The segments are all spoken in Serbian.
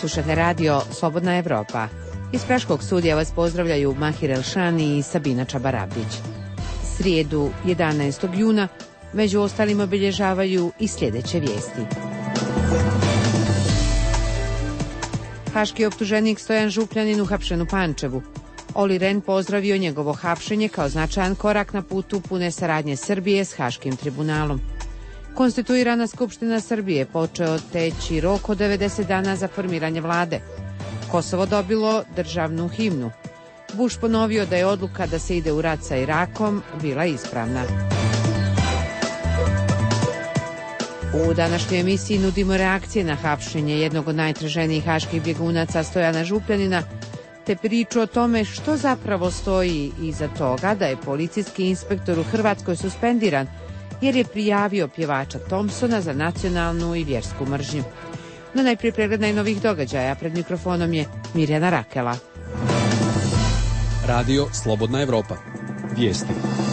Slušate radio Slobodna Evropa. Iz Praškog studija vas pozdravljaju Mahir Elšani i Sabina Čabarabić. Srijedu 11. juna među ostalim obilježavaju i sljedeće vijesti. Haški optuženik Stojan Župljanin uhapšen u Pančevu. Olli Rehn pozdravio njegovo hapšenje kao značajan korak na putu pune saradnje Srbije s Haškim tribunalom. Konstituirana Skupština Srbije počeo teći rok od 90 dana za formiranje vlade. Kosovo dobilo državnu himnu. Bush ponovio da je odluka da se ide u rat sa Irakom bila ispravna. U današnjoj emisiji nudimo reakcije na hapšenje jednog od najtraženijih haških bjegunaca Stojana Župljanina, te priču o tome što zapravo stoji iza toga da je policijski inspektor u Hrvatskoj suspendiran jer je prijavio pjevača Thompsona za nacionalnu i vjersku mržnju. No najprije pregled najnovih događaja. Pred mikrofonom je Mirjana Rakela. Radio Slobodna Evropa. Vijesti.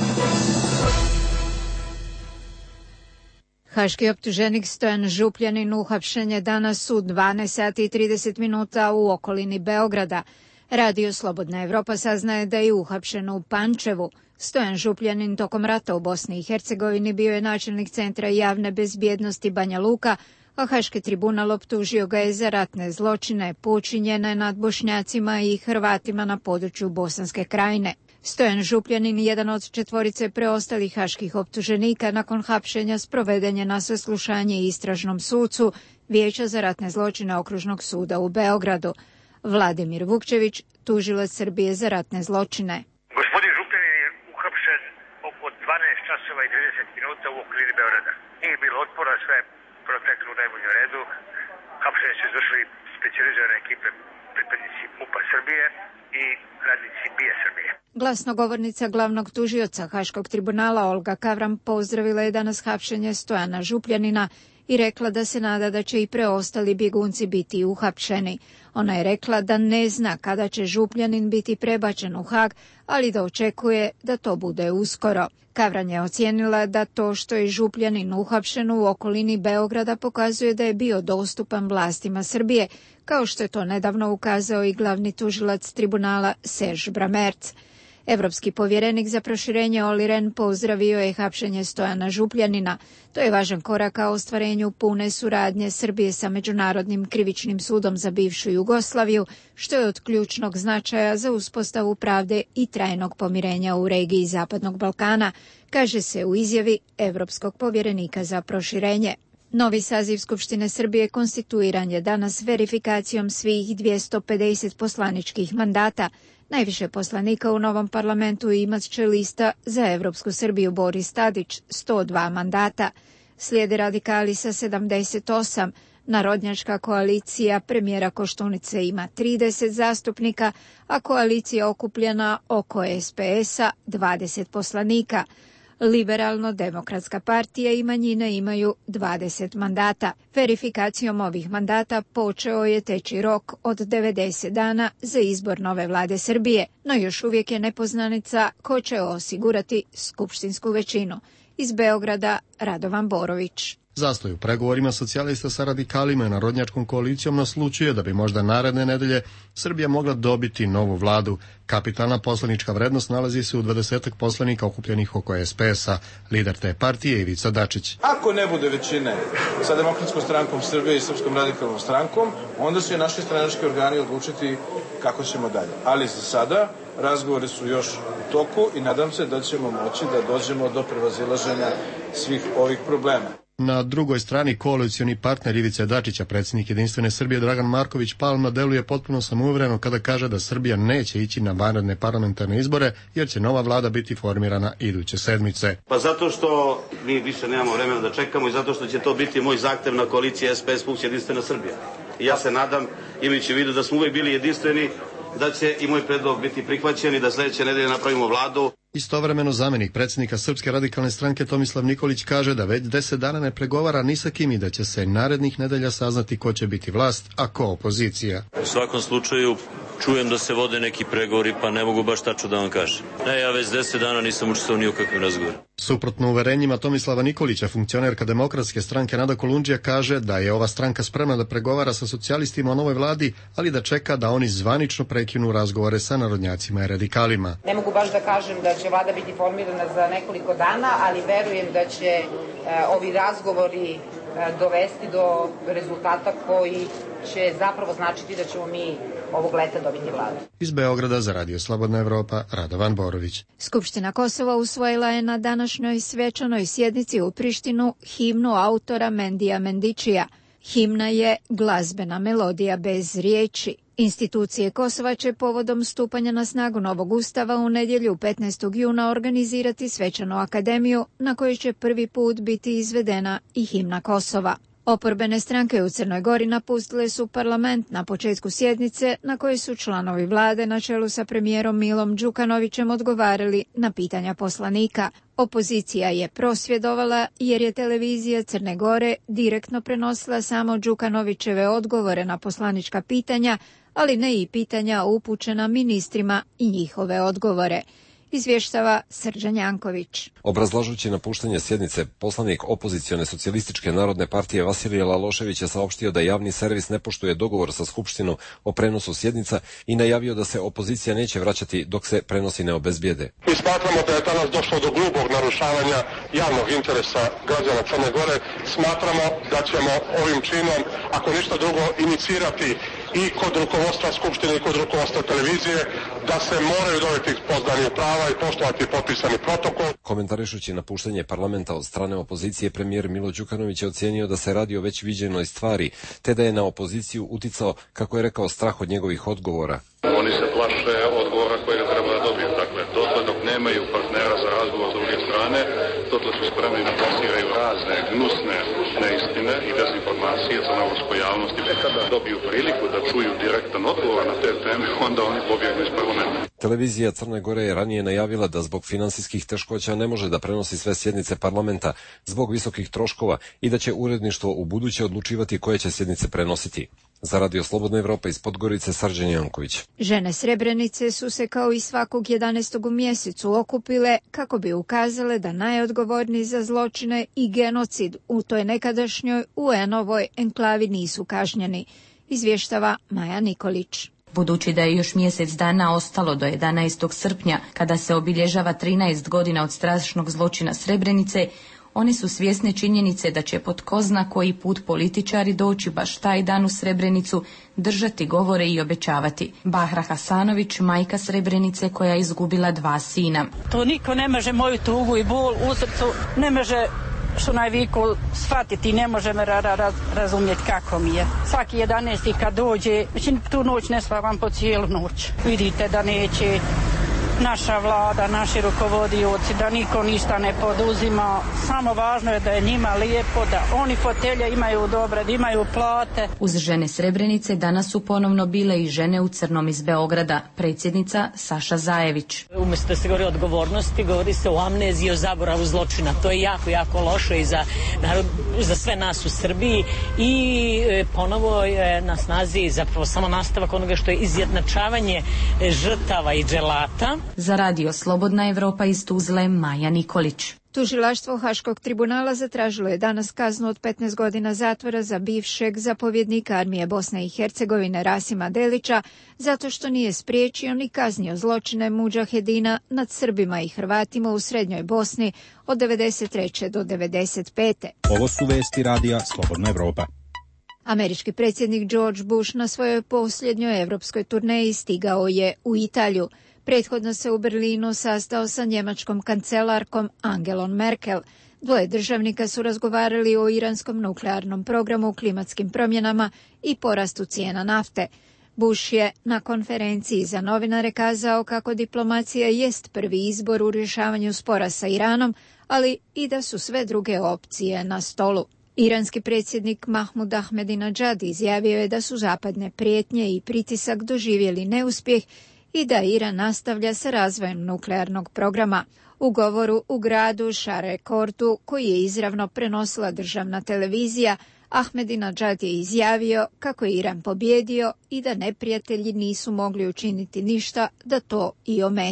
Haški optuženik Stojan Župljanin uhapšen je danas u 12 sati i 30 minuta u okolini Beograda. Radio Slobodna Evropa saznaje da je uhapšen u Pančevu. Stojan Župljanin tokom rata u Bosni i Hercegovini bio je načelnik Centra javne bezbjednosti Banja Luka, a Haški tribunal optužio ga je za ratne zločine počinjene nad Bošnjacima i Hrvatima na području Bosanske krajine. Stojan Župljanin, jedan od 4 preostalih haških optuženika, nakon hapšenja sproveden je na saslušanje istražnom sucu Vijeća za ratne zločine Okružnog suda u Beogradu. Vladimir Vukčević, tužilac Srbije za ratne zločine. Gospodin Župljanin je uhapšen oko 12 časova i 30 minuta u okolini Beograda. Nije bilo otpora, sve proteklo u najboljem redu. Hapšenje su izvršili specijalizirane ekipe, pripadnici MUP-a Srbije i radnici BIA Srbije. Glasnogovornica glavnog tužioca Haškog tribunala Olga Kavram pozdravila je danas hapšenje Stojana Župljanina i rekla da se nada da će i preostali bjegunci biti uhapšeni. Ona je rekla da ne zna kada će Župljanin biti prebačen u Hag, ali da očekuje da to bude uskoro. Kavran je ocijenila da to što je Župljanin uhapšen u okolini Beograda pokazuje da je bio dostupan vlastima Srbije, kao što je to nedavno ukazao i glavni tužilac tribunala Serž Bramerc. Evropski povjerenik za proširenje Olli Rehn pozdravio je hapšenje Stojana Župljanina. To je važan korak ka ostvarenju pune suradnje Srbije sa Međunarodnim krivičnim sudom za bivšu Jugoslaviju, što je od ključnog značaja za uspostavu pravde i trajnog pomirenja u regiji Zapadnog Balkana, kaže se u izjavi Evropskog povjerenika za proširenje. Novi saziv Skupštine Srbije konstituiran je danas verifikacijom svih 250 poslaničkih mandata. Najviše poslanika u novom parlamentu imat će lista za Evropsku Srbiju Boris Tadić, 102 mandata. Slijede radikali sa 78, Narodnjačka koalicija premijera Koštunice ima 30 zastupnika, a koalicija okupljena oko SPS-a 20 poslanika. Liberalno-demokratska partija i manjine imaju 20 mandata. Verifikacijom ovih mandata počeo je teći rok od 90 dana za izbor nove vlade Srbije, no još uvijek je nepoznanica ko će osigurati skupštinsku većinu. Iz Beograda, Radovan Borović. Zastoj u pregovorima socijalista sa radikalima i Narodnjačkom koalicijom naslučuje da bi možda naredne nedelje Srbija mogla dobiti novu vladu. Kapitalna poslanička vrednost nalazi se u 20 poslanika okupljenih oko SPS-a. Lider te partije Ivica Dačić. Ako ne bude većine sa Demokratskom strankom Srbije i Srpskom radikalnom strankom, onda će naši stranački organi odlučiti kako ćemo dalje. Ali za sada razgovori su još u toku i nadam se da ćemo moći da dođemo do prevazilaženja svih ovih problema. Na drugoj strani koalicioni partner Ivice Dačića, predsjednik Jedinstvene Srbije Dragan Marković Palma, deluje potpuno samouvereno kada kaže da Srbija neće ići na vanredne parlamentarne izbore jer će nova vlada biti formirana iduće sedmice. Pa zato što mi više nemamo vremena da čekamo i zato što će to biti moj zahtev na koaliciji SPS plus Jedinstvena Srbija. I ja se nadam, imajući u vidu da smo uvijek bili jedinstveni, da će i moj predlog biti prihvaćen i da sljedeće nedelje napravimo vladu. Istovremeno zamjenik predsjednika Srpske radikalne stranke Tomislav Nikolić kaže da već 10 dana ne pregovara ni sa kim i da će se narednih nedelja saznati ko će biti vlast, a ko opozicija. U svakom slučaju čujem da se vode neki pregovori, pa ne mogu baš tačno da vam kažem. Ne, ja već 10 dana nisam učestvovao ni u kakvim razgovorima. Suprotno uverenjima Tomislava Nikolića, funkcionerka Demokratske stranke Nada Kolundžija kaže da je ova stranka spremna da pregovara sa socijalistima o novoj vladi, ali da čeka da oni zvanično prekinu razgovore sa narodnjacima i radikalima. Ne mogu baš da kažem da će vlada biti formirana za nekoliko dana, ali verujem da će ovi razgovori dovesti do rezultata koji će zapravo značiti da ćemo mi ovog leta dobiti vladu. Iz Beograda za Radio Slobodna Evropa, Radovan Borović. Skupština Kosova usvojila je na današnjoj svečanoj sjednici u Prištinu himnu autora Mendija Mendičija. Himna je glazbena melodija bez riječi. Institucije Kosova će povodom stupanja na snagu novog ustava u nedjelju 15. juna organizirati svečanu akademiju na kojoj će prvi put biti izvedena i himna Kosova. Oporbene stranke u Crnoj Gori napustile su parlament na početku sjednice na kojoj su članovi vlade na čelu sa premijerom Milom Đukanovićem odgovarali na pitanja poslanika. Opozicija je prosvjedovala jer je televizija Crne Gore direktno prenosila samo Đukanovićeve odgovore na poslanička pitanja, ali ne i pitanja upućena ministrima i njihove odgovore. Izvještava Srđan Janković. Obrazlažući napuštanje sjednice, poslanik opozicione socijalističke narodne partije Vasilije Lalošević je saopštio da javni servis ne poštuje dogovor sa Skupštinom o prenosu sjednica i najavio da se opozicija neće vraćati dok se prenosi ne obezbijede. Mi smatramo da je danas došlo do grubog narušavanja javnog interesa građana Crne Gore. Smatramo da ćemo ovim činom, ako ništa drugo, inicirati i kod rukovodstva Skupštine i kod rukovodstva televizije da se moraju dobiti poznanje prava i poštovati potpisani protokol. Komentarišući napuštanje parlamenta od strane opozicije, premijer Milo Đukanović je ocijenio da se radi o već viđenoj stvari, te da je na opoziciju uticao, kako je rekao, strah od njegovih odgovora. Oni se plaše odgovora koje treba da dobiju. Dakle, dotle dok nemaju partnera za razgovor s druge strane, dotle su spremni da plasiraju razne gnusne neistine i dezinformacije za crnogorskoj javnosti. Kada dobiju priliku da čuju direktan odgovor na te teme, onda oni pobjegnu iz parlamenta. Televizija Crne Gore je ranije najavila da zbog finansijskih teškoća ne može da prenosi sve sjednice parlamenta zbog visokih troškova i da će uredništvo u buduće odlučivati koje će sjednice prenositi. Za Radio Slobodna Evropa iz Podgorice, Srđan Janković. Žene Srebrenice su se kao i svakog 11. u mjesecu okupile kako bi ukazale da najodgovorniji za zločine i genocid u toj nekadašnjoj UN-ovoj enklavi nisu kažnjeni, izvještava Maja Nikolić. Budući da je još mjesec dana ostalo do 11. srpnja, kada se obilježava 13 godina od strašnog zločina Srebrenice, one su svjesne činjenice da će pod ko zna koji put političari doći baš taj dan u Srebrenicu, držati govore i obećavati. Bahra Hasanović, majka Srebrenice koja je izgubila 2 sina. To niko ne može moju tugu i bol u srcu, ne može što najviku shvatiti, ne može me razumjeti kako mi je. Svaki 11. kad dođe, tu noć ne spavam po cijelu noć. Vidite da neće naša vlada, naši rukovodioci, da niko ništa ne poduzima. Samo važno je da je njima lijepo, da oni fotelje imaju dobre, da imaju plate. Uz žene Srebrenice danas su ponovno bile i žene u crnom iz Beograda. Predsjednica Saša Zajević. Umjesto da se govori o odgovornosti, govori se o amneziji, o zaboravu zločina. To je jako, jako loše i za sve nas u Srbiji i ponovo je na snazi zapravo samo nastavak onoga što je izjednačavanje žrtava i dželata. Za Radio Slobodna Evropa iz Tuzle, Maja Nikolić. Tužilaštvo Haškog tribunala zatražilo je danas kaznu od 15 godina zatvora za bivšeg zapovjednika armije Bosne i Hercegovine Rasima Delića zato što nije spriječio ni kaznio zločine mudžahedina nad Srbima i Hrvatima u Srednjoj Bosni od 93. do 95. Ovo su vesti Radija Slobodna Evropa. Američki predsjednik George Bush na svojoj posljednjoj evropskoj turneji stigao je u Italiju. Prethodno se u Berlinu sastao sa njemačkom kancelarkom Angelom Merkel. Dvoje državnika su razgovarali o iranskom nuklearnom programu, klimatskim promjenama i porastu cijena nafte. Bush je na konferenciji za novinare kazao kako diplomacija jest prvi izbor u rješavanju spora sa Iranom, ali i da su sve druge opcije na stolu. Iranski predsjednik Mahmud Ahmadinejad izjavio je da su zapadne prijetnje i pritisak doživjeli neuspjeh i da Iran nastavlja sa razvojem nuklearnog programa. U govoru u gradu Šarekortu, koji je izravno prenosila državna televizija, Ahmadinejad je izjavio kako je Iran pobjedio i da neprijatelji nisu mogli učiniti ništa da to i ometu.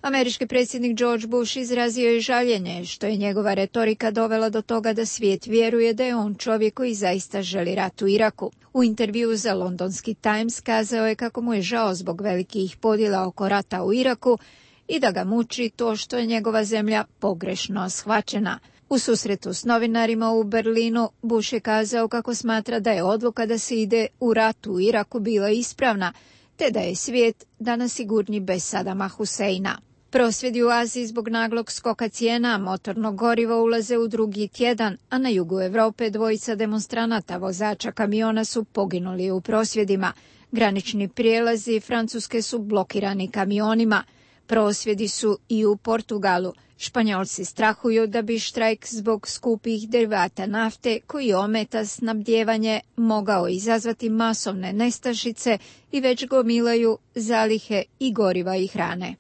Američki predsjednik George Bush izrazio je žaljenje što je njegova retorika dovela do toga da svijet vjeruje da je on čovjek koji zaista želi rat u Iraku. U intervjuu za londonski Times kazao je kako mu je žao zbog velikih podjela oko rata u Iraku i da ga muči to što je njegova zemlja pogrešno shvaćena. U susretu s novinarima u Berlinu Bush je kazao kako smatra da je odluka da se ide u rat u Iraku bila ispravna, te da je svijet danas sigurniji bez Sadama Huseina. Prosvjedi u Aziji zbog naglog skoka cijena motornog goriva ulaze u drugi tjedan, a na jugu Europe dvojica demonstranata vozača kamiona su poginuli u prosvjedima. Granični prijelazi Francuske su blokirani kamionima. Prosvjedi su i u Portugalu. Španjolci strahuju da bi štrajk zbog skupih derivata nafte koji ometa snabdijevanje mogao izazvati masovne nestašice i već gomilaju zalihe i goriva i hrane.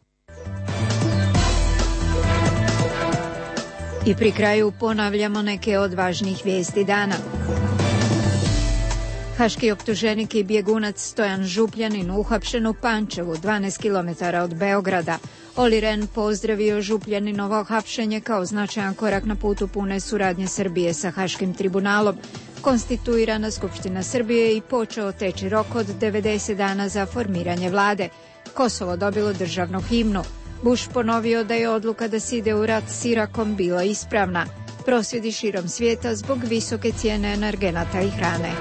I pri kraju ponavljamo neke od važnih vijesti dana. Haški optuženik i bjegunac Stojan Župljanin uhapšen u Pančevu, 12 km od Beograda. Olli Rehn pozdravio Župljaninovo hapšenje kao značajan korak na putu pune suradnje Srbije sa Haškim tribunalom. Konstituirana Skupština Srbije i počeo teći rok od 90 dana za formiranje vlade. Kosovo dobilo državnu himnu. Bush ponovio da je odluka da se ide u rat s Irakom bila ispravna. Prosvjedi širom svijeta zbog visoke cijene energenata i hrane.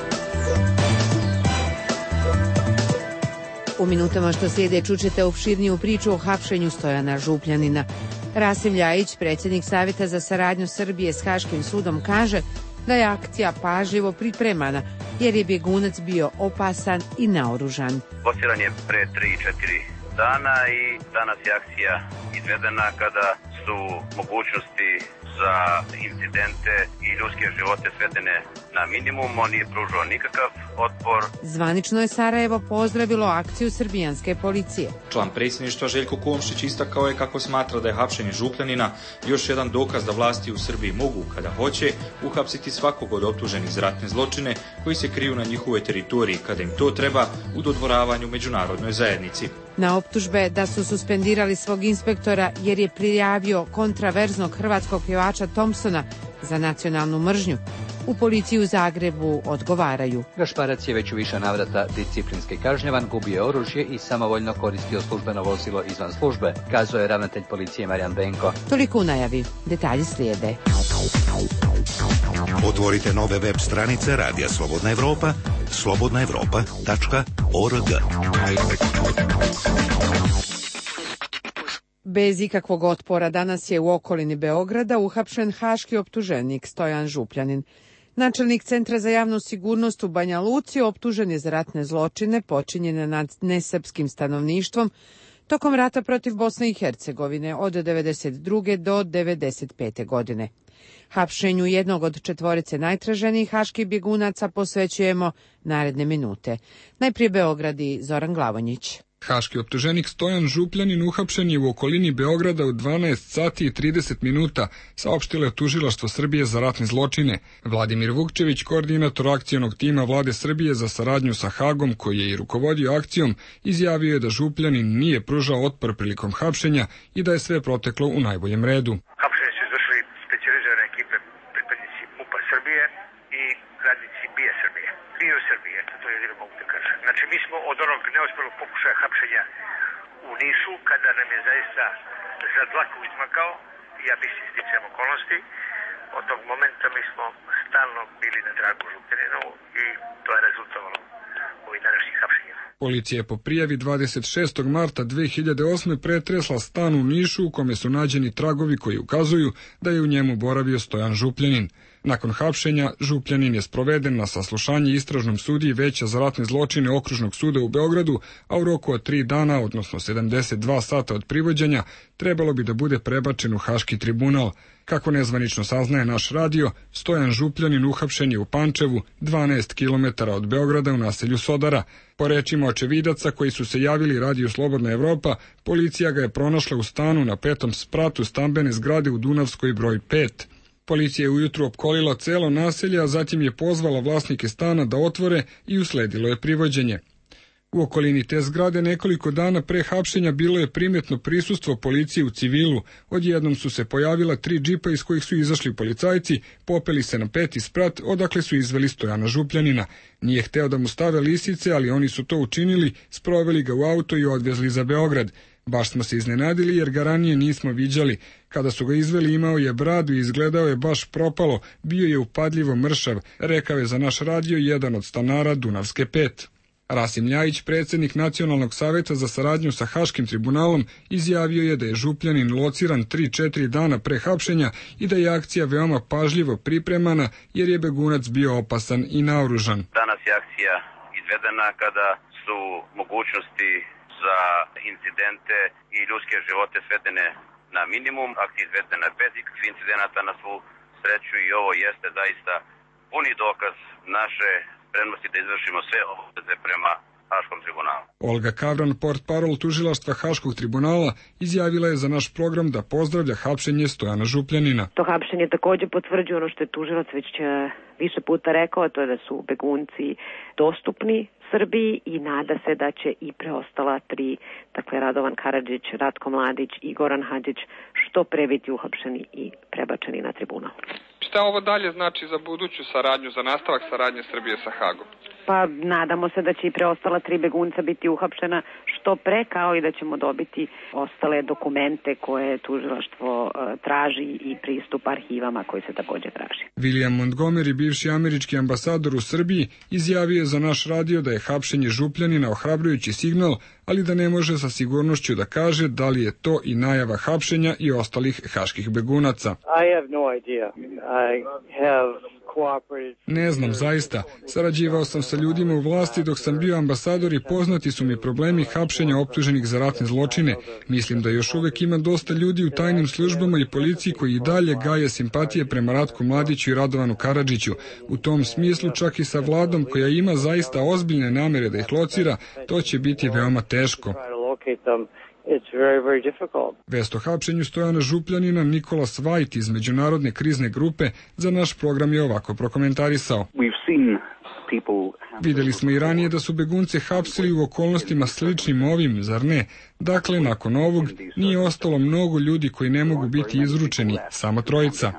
U minutama što slijede čućete opširniju priču o hapšenju Stojana Župljanina. Rasim Ljajić, predsjednik Savjeta za saradnju Srbije s Haškim sudom, kaže da je akcija pažljivo pripremana jer je bjegunac bio opasan i naoružan. Lociran je pre 3-4 dana i danas je akcija izvedena kada su mogućnosti za incidente i ljudske živote svedene na minimum. On nije pružao nikakav otpor. Zvanično je Sarajevo pozdravilo akciju srbijanske policije. Član predsjedništva Željko Komšić istakao je kako smatra da je hapšenje Župljanina još jedan dokaz da vlasti u Srbiji mogu, kada hoće, uhapsiti svakog od optuženih za ratne zločine koji se kriju na njihovoj teritoriji, kada im to treba u dodvoravanju međunarodnoj zajednici. Na optužbe da su suspendirali svog inspektora jer je prijavio kontraverznog hrvatskog pjevača Thompsona za nacionalnu mržnju, u policiji u Zagrebu odgovaraju. Gašparac je već u više navrata disciplinski kažnjavan, gubio oružje i samovoljno koristio službeno vozilo izvan službe, kazao je ravnatelj policije Marijan Benko. Toliko u najavi. Detalji slijede. Otvorite nove web stranice Radija Slobodna Evropa, slobodnaevropa.org. Bez ikakvog otpora danas je u okolini Beograda uhapšen haški optuženik Stojan Župljanin. Načelnik Centra za javnu sigurnost u Banja Luci optužen je za ratne zločine počinjene nad nesrpskim stanovništvom tokom rata protiv Bosne i Hercegovine od 1992. do 1995. godine. Hapšenju jednog od četvorice najtraženijih haških bjegunaca posvećujemo naredne minute. Najprije Beograd i Zoran Glavonjić. Haški optuženik Stojan Župljanin uhapšen je u okolini Beograda u 12 sati i 30 minuta, saopštilo je Tužilaštvo Srbije za ratne zločine. Vladimir Vukčević, koordinator akcionog tima Vlade Srbije za saradnju sa Hagom, koji je i rukovodio akcijom, izjavio je da Župljanin nije pružao otpor prilikom hapšenja i da je sve proteklo u najboljem redu. Hapšenje su izvršili specijalizirane ekipe, pripadnici MUP-a Srbije i radnici BIA Srbije. Bio Srbije, to je jedino mogu da kažem. Znači, mi smo od onog neuspjelog pokušaja hapšenja u Nišu, kada nam je zaista za dlaku izmakao, ja mislim sticajem okolnosti, od tog momenta mi smo stalno bili na tragu Župljaninovu i to je rezultovalo ovih današnjih hapšenja. Policija je po prijavi 26. marta 2008. pretresla stan u Nišu u kome su nađeni tragovi koji ukazuju da je u njemu boravio Stojan Župljanin. Nakon hapšenja, Župljanin je sproveden na saslušanje istražnom sudiji Veća za ratne zločine Okružnog suda u Beogradu, a u roku od 3 dana, odnosno 72 sata od privođenja, trebalo bi da bude prebačen u Haški tribunal. Kako nezvanično saznaje naš radio, Stojan Župljanin uhapšen je u Pančevu, 12 km od Beograda u naselju Sodara. Po rečima očevidaca koji su se javili Radiju Slobodna Evropa, policija ga je pronašla u stanu na 5. spratu stambene zgrade u Dunavskoj broj 5. Policija je ujutru opkolila celo naselje, a zatim je pozvala vlasnike stana da otvore i usledilo je privođenje. U okolini te zgrade nekoliko dana pre hapšenja bilo je primetno prisustvo policije u civilu. Odjednom su se pojavila 3 džipa iz kojih su izašli policajci, popeli se na 5. sprat, odakle su izveli Stojana Župljanina. Nije hteo da mu stave lisice, ali oni su to učinili, sproveli ga u auto i odvezli za Beograd. Baš smo se iznenadili jer ga ranije nismo viđali. Kada su ga izveli imao je bradu i izgledao je baš propalo, bio je upadljivo mršav, rekao je za naš radio jedan od stanara Dunavske 5. Rasim Ljajić, predsjednik Nacionalnog saveta za saradnju sa Haškim tribunalom, izjavio je da je Župljanin lociran 3-4 dana pre hapšenja i da je akcija veoma pažljivo pripremana jer je begunac bio opasan i naoružan. Danas je akcija izvedena kada su mogućnosti za incidente i ljudske živote svedene na minimum. Akcija izvedena bez ikakvih incidenata na svu sreću i ovo jeste zaista puni dokaz naše spremnosti da izvršimo sve obaveze prema Haškom tribunalu. Olga Kavran, portparol tužilaštva Haškog tribunala, izjavila je za naš program da pozdravlja hapšenje Stojana Župljanina. To hapšenje takođe potvrđuje ono što je tužilac već više puta rekao, to je da su begunci dostupni Srbiji i nada se da će i preostala 3, dakle Radovan Karadžić, Ratko Mladić i Goran Hadžić, što pre biti uhapšeni i prebačeni na tribunal. Šta ovo dalje znači za buduću saradnju, za nastavak saradnje Srbije sa Hagom? Pa nadamo se da će i preostala 3 begunca biti uhapšena što pre, kao i da ćemo dobiti ostale dokumente koje tužilaštvo traži i pristup arhivama koji se takođe traži. William Montgomery, bivši američki ambasador u Srbiji, izjavio je za naš radio da je hapšenje Župljanina ohrabrujući signal, ali da ne može sa sigurnošću da kaže da li je to i najava hapšenja i ostalih haških begunaca. Ne znam, zaista. Sarađivao sam sa ljudima u vlasti dok sam bio ambasador i poznati su mi problemi hapšenja optuženih za ratne zločine. Mislim da još uvek ima dosta ljudi u tajnim službama i policiji koji i dalje gaje simpatije prema Ratku Mladiću i Radovanu Karadžiću. U tom smislu čak i sa vladom koja ima zaista ozbiljne namere da ih locira, to će biti veoma teško. Vest o hapšenju Stojana Župljanina Nikolas Vajt iz Međunarodne krizne grupe za naš program je ovako prokomentarisao. Videli smo i ranije da su begunce hapsili u okolnostima sličnim ovim, zar ne? Dakle, nakon ovog nije ostalo mnogo ljudi koji ne mogu biti izručeni, samo 3.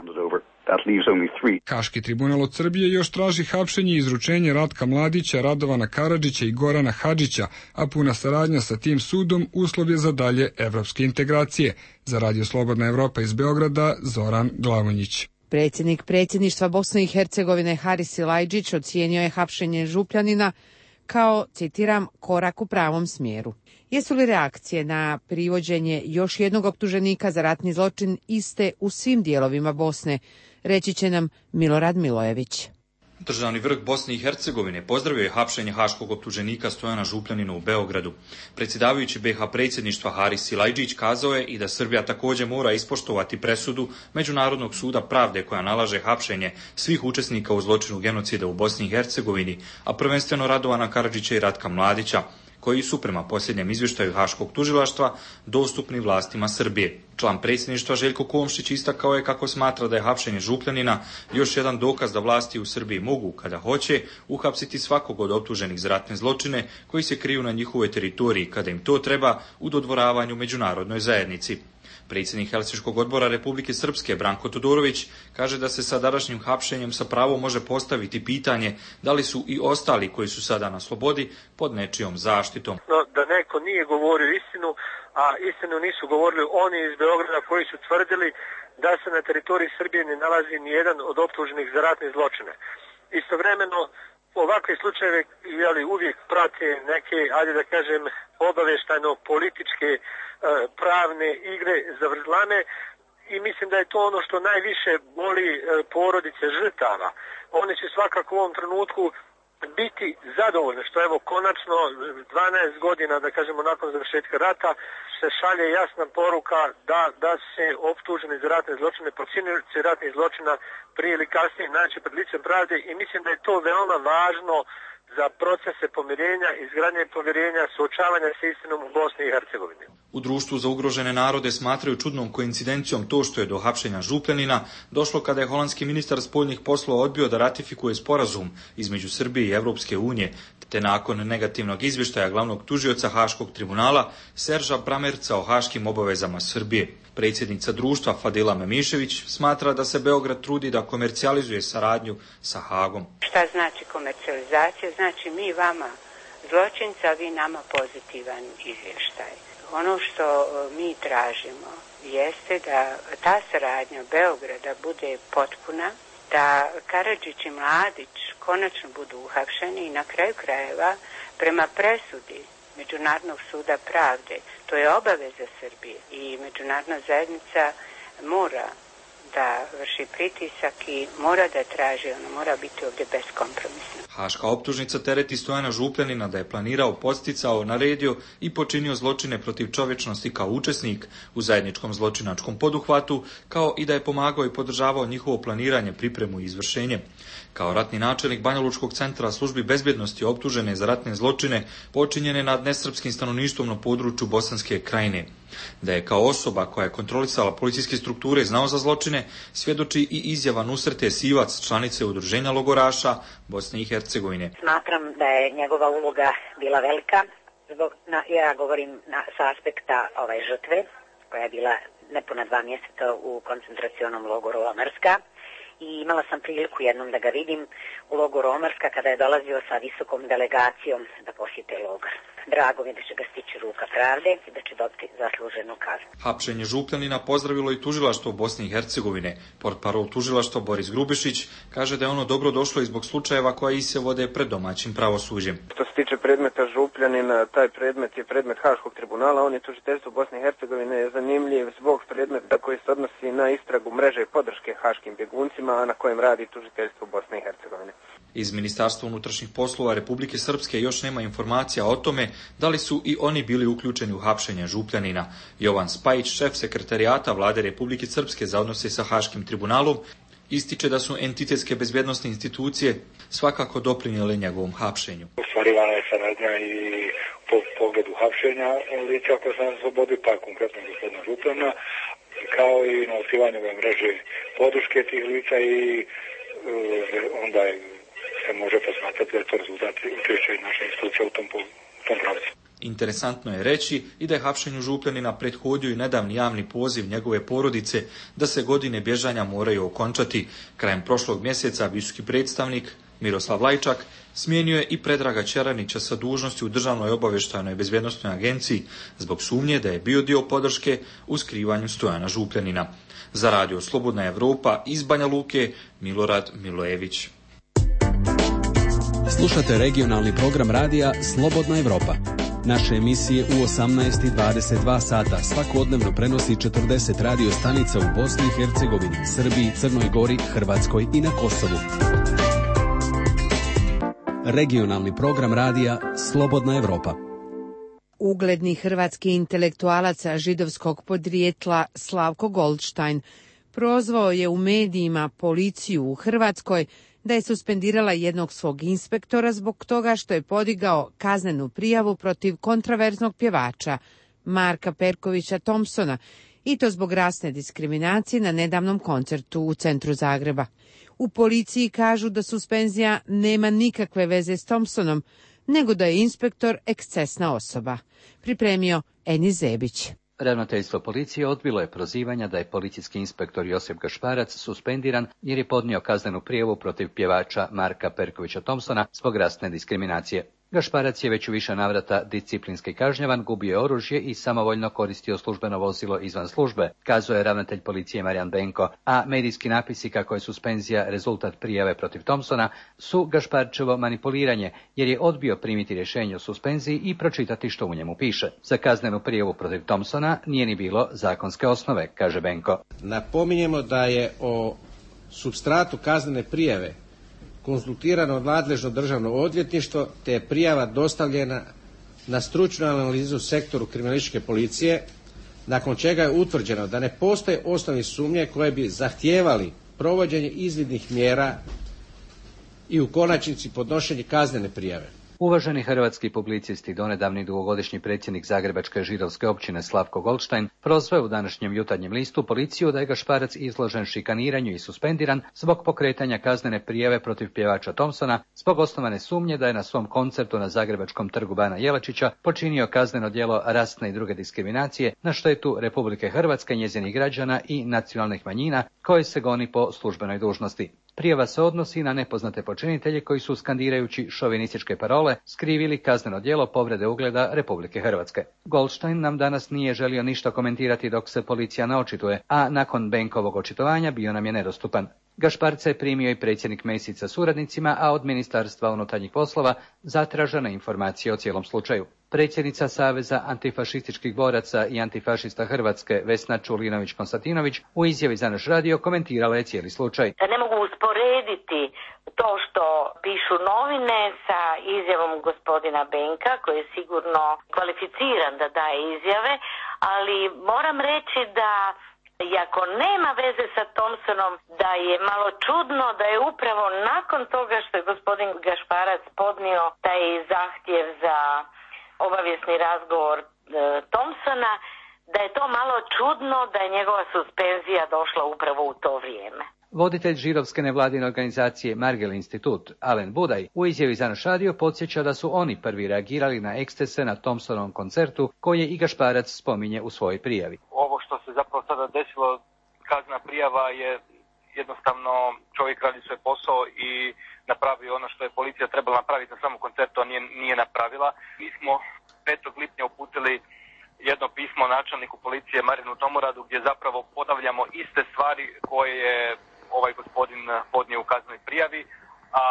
Haški tribunal od Srbije još traži hapšenje i izručenje Ratka Mladića, Radovana Karadžića i Gorana Hadžića, a puna saradnja sa tim sudom uslov je za dalje evropske integracije. Za Radio Slobodna Evropa iz Beograda, Zoran Glavonjić. Predsjednik predsjedništva Bosne i Hercegovine Haris Silajdžić ocijenio je hapšenje Župljanina kao, citiram, korak u pravom smjeru. Jesu li reakcije na privođenje još jednog optuženika za ratni zločin iste u svim dijelovima Bosne? Reći će nam Milorad Milojević. Državni vrh Bosne i Hercegovine pozdravio je hapšenje haškog optuženika Stojana Župljanina u Beogradu. Predsjedavajući BiH predsjedništva Haris Silajdžić kazao je i da Srbija također mora ispoštovati presudu Međunarodnog suda pravde koja nalaže hapšenje svih učesnika u zločinu genocida u Bosni i Hercegovini, a prvenstveno Radovana Karadžića i Ratka Mladića, koji su prema posljednjem izvještaju Haškog tužilaštva dostupni vlastima Srbije. Član predsjedništva Željko Komšić istakao je kako smatra da je hapšenje Župljanina još jedan dokaz da vlasti u Srbiji mogu, kada hoće, uhapsiti svakog od optuženih za ratne zločine koji se kriju na njihovoj teritoriji, kada im to treba u dodvoravanju međunarodnoj zajednici. Predsjednik Helsinškog odbora Republike Srpske Branko Todorović kaže da se sa današnjim hapšenjem sa pravom može postaviti pitanje da li su i ostali koji su sada na slobodi pod nečijom zaštitom. No, da neko nije govorio istinu, a istinu nisu govorili oni iz Beograda koji su tvrdili da se na teritoriji Srbije ne nalazi nijedan od optuženih za ratne zločine. Istovremeno, ovakve slučajeve uvijek prate neke, ajde da kažem, obaveštajno-političke pravne igre zavrzlame i mislim da je to ono što najviše boli porodice žrtava. One će svakako u ovom trenutku biti zadovoljne što evo konačno 12 godina, da kažemo nakon završetka rata, se šalje jasna poruka da se optuženi za ratne zločine, počinioci ratnih zločina prije ili kasnije naći pred licem pravde i mislim da je to veoma važno za procese pomirenja, izgradnje pomirenja, suočavanja s istinom u Bosni i Hercegovini. U društvu za ugrožene narode smatraju čudnom koincidencijom to što je do hapšenja Župljanina došlo kada je holandski ministar spoljnih poslova odbio da ratifikuje sporazum između Srbije i Evropske unije, te nakon negativnog izvještaja glavnog tužioca Haškog tribunala Serža Bramerca o haškim obavezama Srbije. Predsjednica društva Fadila Memišević smatra da se Beograd trudi da komercijalizuje saradnju sa Hagom. Šta znači komercijalizacija? Znači mi vama zločinca, a vi nama pozitivan izvještaj. Ono što mi tražimo jeste da ta saradnja Beograda bude potpuna, da Karadžić i Mladić konačno budu uhapšeni i na kraju krajeva prema presudi Međunarodnog suda pravde. To je obaveza Srbije i međunarodna zajednica mora da vrši pritisak i mora da traži, ona mora biti ovdje beskompromisna. Haška optužnica tereti Stojana Župljanina da je planirao, podsticao, naredio i počinio zločine protiv čovječnosti kao učesnik u zajedničkom zločinačkom poduhvatu, kao i da je pomagao i podržavao njihovo planiranje, pripremu i izvršenje. Kao ratni načelnik Banjalučkog centra službi bezbjednosti optužene za ratne zločine počinjene nad nesrpskim stanovništvom na području Bosanske krajine. Da je kao osoba koja je kontrolisala policijske strukture znao za zločine, svjedoči i izjava Nusrete Sivac, članice udruženja logoraša Bosne i Hercegovine. Smatram da je njegova uloga bila velika. Ja govorim sa aspekta žrtve, koja je bila nepuna 2 mjeseca u koncentracionom logoru Omarska. I imala sam priliku jednom da ga vidim u logoru Omarska kada je dolazio sa visokom delegacijom da posjete logor. Drago mi je da će ga stići ruka pravde i da će dobiti zasluženu kaznu. Hapšenje Župljanina pozdravilo i tužilaštvo Bosne i Hercegovine. Portparol tužilaštva Boris Grubišić kaže da je ono dobro došlo i zbog slučajeva koji se vode pred domaćim pravosuđem. Što se tiče predmeta Župljanina, taj predmet je predmet Haškog tribunala, on je tužiteljstvo Bosne i Hercegovine je zanimljiv zbog predmeta koji se odnosi na istragu mreže podrške haškim bjeguncima, a na kojem radi tužiteljstvo Bosne i Hercegovine. Iz Ministarstva unutrašnjih poslova Republike Srpske još nema informacija o tome da li su i oni bili uključeni u hapšenje Župljanina. Jovan Spajić, šef sekretarijata Vlade Republike Srpske za odnose sa Haškim tribunalom, ističe da su entitetske bezbjednosne institucije svakako doprinijele njegovom hapšenju. Ostvarivana je saradnja i po pogledu hapšenja lica koja su na slobodi, pa konkretno gospodina Župljana, kao i na otkrivanju mreže podrške tih lica i onda se može posmatrati da je to rezultat učešća i naše institucije u tom pravcu. Interesantno je reći i da je hapšenju Župljanina prethodio i nedavni javni poziv njegove porodice da se godine bježanja moraju okončati. Krajem prošlog mjeseca visoki predstavnik Miroslav Lajčak smijenio je i Predraga Čeranića sa dužnosti u Državnoj obavještajnoj bezbjednosnoj agenciji zbog sumnje da je bio dio podrške u skrivanju Stojana Župljanina. Za Radio Slobodna Evropa iz Banja Luke, Milorad Milojević. Slušate regionalni program radija Slobodna Evropa. Naše emisije u 18:22 sata svakodnevno prenosi 40 radio stanica u Bosni i Hercegovini, Srbiji, Crnoj Gori, Hrvatskoj i na Kosovu. Regionalni program radija Slobodna Evropa. Ugledni hrvatski intelektualac židovskog podrijetla Slavko Goldstein prozvao je u medijima policiju u Hrvatskoj da je suspendirala jednog svog inspektora zbog toga što je podigao kaznenu prijavu protiv kontraverznog pjevača Marka Perkovića Thompsona i to zbog rasne diskriminacije na nedavnom koncertu u centru Zagreba. U policiji kažu da suspenzija nema nikakve veze s Thompsonom, nego da je inspektor ekscesna osoba. Pripremio Eni Zebić. Ravnateljstvo policije odbilo je prozivanja da je policijski inspektor Josip Gašparac suspendiran jer je podnio kaznenu prijavu protiv pjevača Marka Perkovića Thompsona zbog rasne diskriminacije. Gašparac je već u više navrata disciplinski kažnjavan, gubio je oružje i samovoljno koristio službeno vozilo izvan službe, kazao je ravnatelj policije Marijan Benko, a medijski napisi kako je suspenzija rezultat prijave protiv Thompsona su Gašparčevo manipuliranje, jer je odbio primiti rješenje o suspenziji i pročitati što u njemu piše. Za kaznenu prijavu protiv Thompsona nije ni bilo zakonske osnove, kaže Benko. Napominjemo da je o supstratu kaznene prijave konzultirano nadležno državno odvjetništvo, te je prijava dostavljena na stručnu analizu sektoru kriminalističke policije, nakon čega je utvrđeno da ne postoje osnovne sumnje koje bi zahtijevali provođenje izvidnih mjera i u konačnici podnošenje kaznene prijave. Uvaženi hrvatski publicist i donedavni dugogodišnji predsjednik Zagrebačke židovske općine Slavko Goldstein prozvao je u današnjem Jutarnjem listu policiju da je Gašparac izložen šikaniranju i suspendiran zbog pokretanja kaznene prijave protiv pjevača Thompsona zbog osnovane sumnje da je na svom koncertu na Zagrebačkom trgu Bana Jelačića počinio kazneno djelo rasne i druge diskriminacije na štetu Republike Hrvatske, njezinih građana i nacionalnih manjina koje se goni po službenoj dužnosti. Prijava se odnosi na nepoznate počinitelje koji su skandirajući šovinističke parole skrivili kazneno djelo povrede ugleda Republike Hrvatske. Goldstein nam danas nije želio ništa komentirati dok se policija ne očituje, a nakon Benkovog očitovanja bio nam je nedostupan. Gašparca je primio i predsjednik Mesić sa suradnicima, a od Ministarstva unutarnjih poslova zatražene informacije o cijelom slučaju. Predsjednica Saveza antifašističkih boraca i antifašista Hrvatske Vesna Čulinović-Konstantinović u izjavi za naš radio komentirala je cijeli slučaj. Ne mogu usporediti to što pišu novine sa izjavom gospodina Benka, koji je sigurno kvalificiran da daje izjave, ali moram reći da iako nema veze sa Thompsonom, da je malo čudno da je upravo nakon toga što je gospodin Gašparac podnio taj zahtjev za obavijesni razgovor Thompsona, da je to malo čudno da je njegova suspenzija došla upravo u to vrijeme. Voditelj židovske nevladine organizacije Margel Institut, Alen Budaj, u izjavi za naš radio podsjeća da su oni prvi reagirali na ekstese na Thompsonovom koncertu koje i Gašparac spominje u svojoj prijavi. Ovo što se zapravo sada desilo, kaznena prijava je jednostavno čovjek radi svoj posao i napravio ono što je policija trebala napraviti na samom koncertu, a nije napravila. Mi smo 5. lipnja uputili jedno pismo načelniku policije Marinu Tomoradu gdje zapravo ponavljamo iste stvari koje je ovaj gospodin podnio u kaznenoj prijavi, a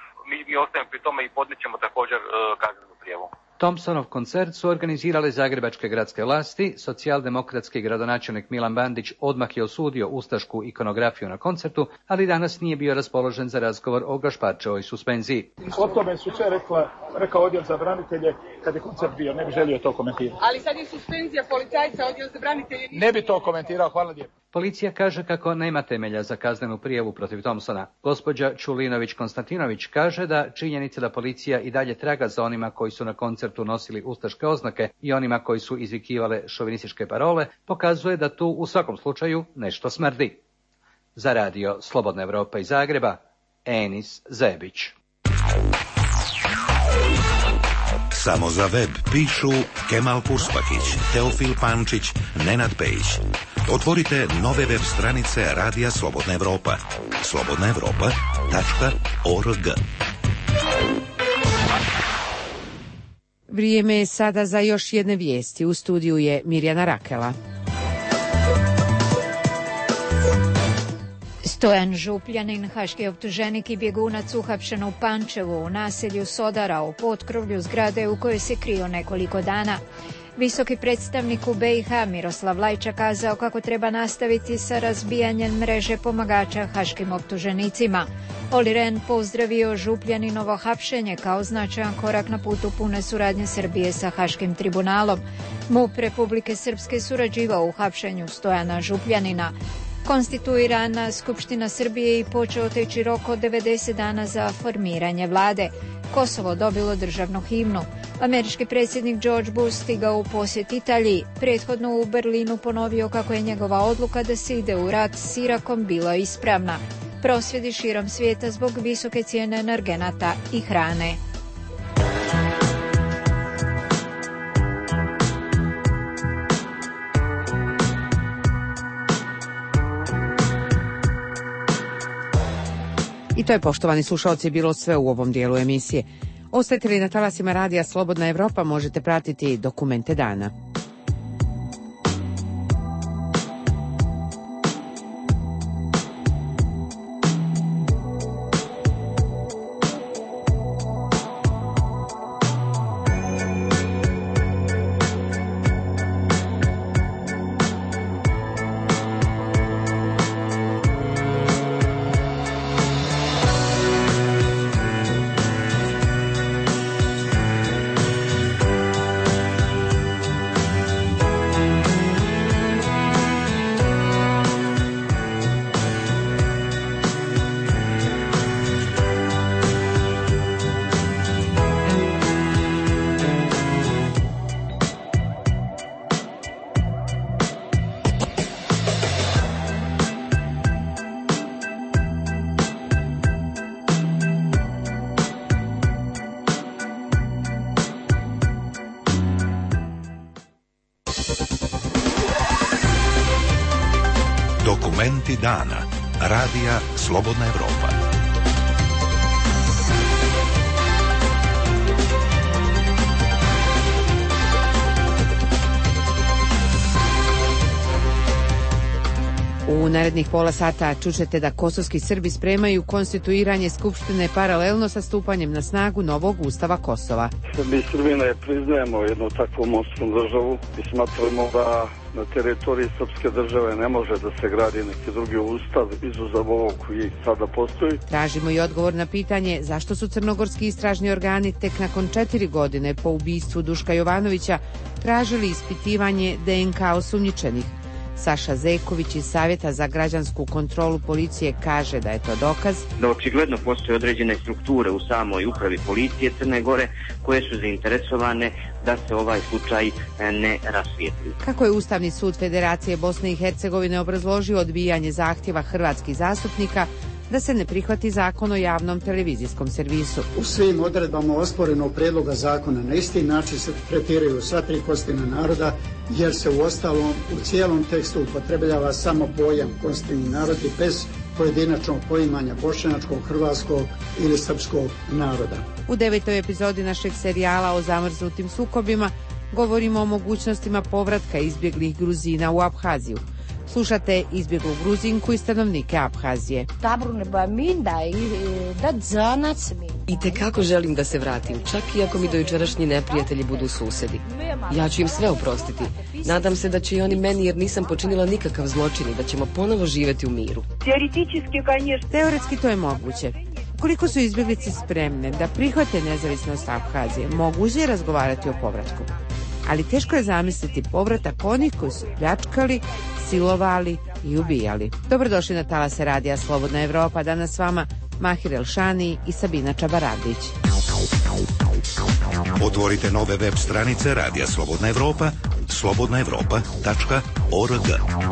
mi ostajemo pri tome i podnijećemo također kaznenu prijavu. Thompsonov koncert su organizirale zagrebačke gradske vlasti. Socijaldemokratski gradonačelnik Milan Bandić odmah je osudio ustašku ikonografiju na koncertu, ali danas nije bio raspoložen za razgovor o Gašparčevoj suspenziji. O tome su sve rekao odjel za branitelje kad je koncert bio, ne bi želio to komentirati. Ali sad je suspenzija policajca, odjel za branitelje. Ne bi to komentirao, hvala lijepo. Policija kaže kako nema temelja za kaznenu prijavu protiv Thompsona. Gospođa Čulinović-Konstantinović kaže da činjenica da policija i dalje traga za onima koji su na koncertu nosili ustaške oznake i onima koji su izvikivale šovinističke parole pokazuje da tu u svakom slučaju nešto smrdi. Za radio Slobodna Evropa iz Zagreba, Enis Zebić. Samo za web pišu Kemal Purspakić, Teofil Pančić, Nenad Pejić. Otvorite nove web stranice Radija Slobodna Evropa. slobodnaevropa.org. Vrijeme je sada za još jedne vijesti. U studiju je Mirjana Rakela. Stojan Župljanin, haški optuženik i bjegunac, uhapšen u Pančevu u naselju Sodara u potkrovlju zgrade u kojoj se krio nekoliko dana. Visoki predstavnik u BiH Miroslav Lajčak kazao kako treba nastaviti sa razbijanjem mreže pomagača haškim optuženicima. Oli Rehn pozdravio Župljaninovo hapšenje kao značajan korak na putu pune suradnje Srbije sa Haškim tribunalom. MUP Republike Srpske surađivao u hapšenju Stojana Župljanina. Konstituirana Skupština Srbije i počeo teći rok od 90 dana za formiranje vlade. Kosovo dobilo državnu himnu. Američki predsjednik George Bush stigao u posjet Italiji. Prethodno u Berlinu ponovio kako je njegova odluka da se ide u rat s Irakom bila ispravna. Prosvjedi širom svijeta zbog visoke cijene energenata i hrane. I to je, poštovani slušalci, bilo sve u ovom dijelu emisije. Ostajte li na talasima Radija Slobodna Evropa, možete pratiti dokumente dana. Momenti dana. Radija Slobodna Evropa. U narednih pola sata čućete da kosovski Srbi spremaju konstituiranje Skupštine paralelno sa stupanjem na snagu novog Ustava Kosova. Mi Srbi ne priznajemo jednu takvu monstruoznu državu i smatramo da na teritoriji srpske države ne može da se gradi neki drugi ustav izuzev ovog koji sada postoji. Tražimo i odgovor na pitanje zašto su crnogorski istražni organi tek nakon 4 godine po ubistvu Duška Jovanovića tražili ispitivanje DNK osumnjičenih. Saša Zeković iz Savjeta za građansku kontrolu policije kaže da je to dokaz da očigledno postoje određene strukture u samoj upravi policije Crne Gore koje su zainteresovane da se ovaj slučaj ne rasvijetli. Kako je Ustavni sud Federacije Bosne i Hercegovine obrazložio odbijanje zahtjeva hrvatskih zastupnika da se ne prihvati zakon o javnom televizijskom servisu. U svim odredbama osporenog predloga zakona na isti način se tretiraju sva tri konstitutivna naroda, jer se u ostalom u cijelom tekstu upotrebljava samo pojam konstitutivni narodi bez pojedinačnog poimanja bošnjačkog, hrvatskog ili srpskog naroda. U 9. epizodi našeg serijala o zamrznutim sukobima govorimo o mogućnostima povratka izbjeglih Gruzina u Abhaziju. Slušate izbjeglu Gruzinku i stanovnike Abhazije. I tekako želim da se vratim, čak i ako mi dojučerašnji neprijatelji budu susedi. Ja ću im sve oprostiti. Nadam se da će i oni meni, jer nisam počinila nikakav zločin i da ćemo ponovo živjeti u miru. Teoretski to je moguće. Koliko su izbjeglice spremne da prihvate nezavisnost Abhazije, moguće je razgovarati o povratku. Ali teško je zamisliti povratak onih koji su pljačkali, silovali i ubijali. Dobrodošli na talase Radija Slobodna Evropa. Danas s vama Mahir Elšani i Sabina Čabaradić. Otvorite nove web stranice Radija Slobodna Evropa, slobodnaevropa.org.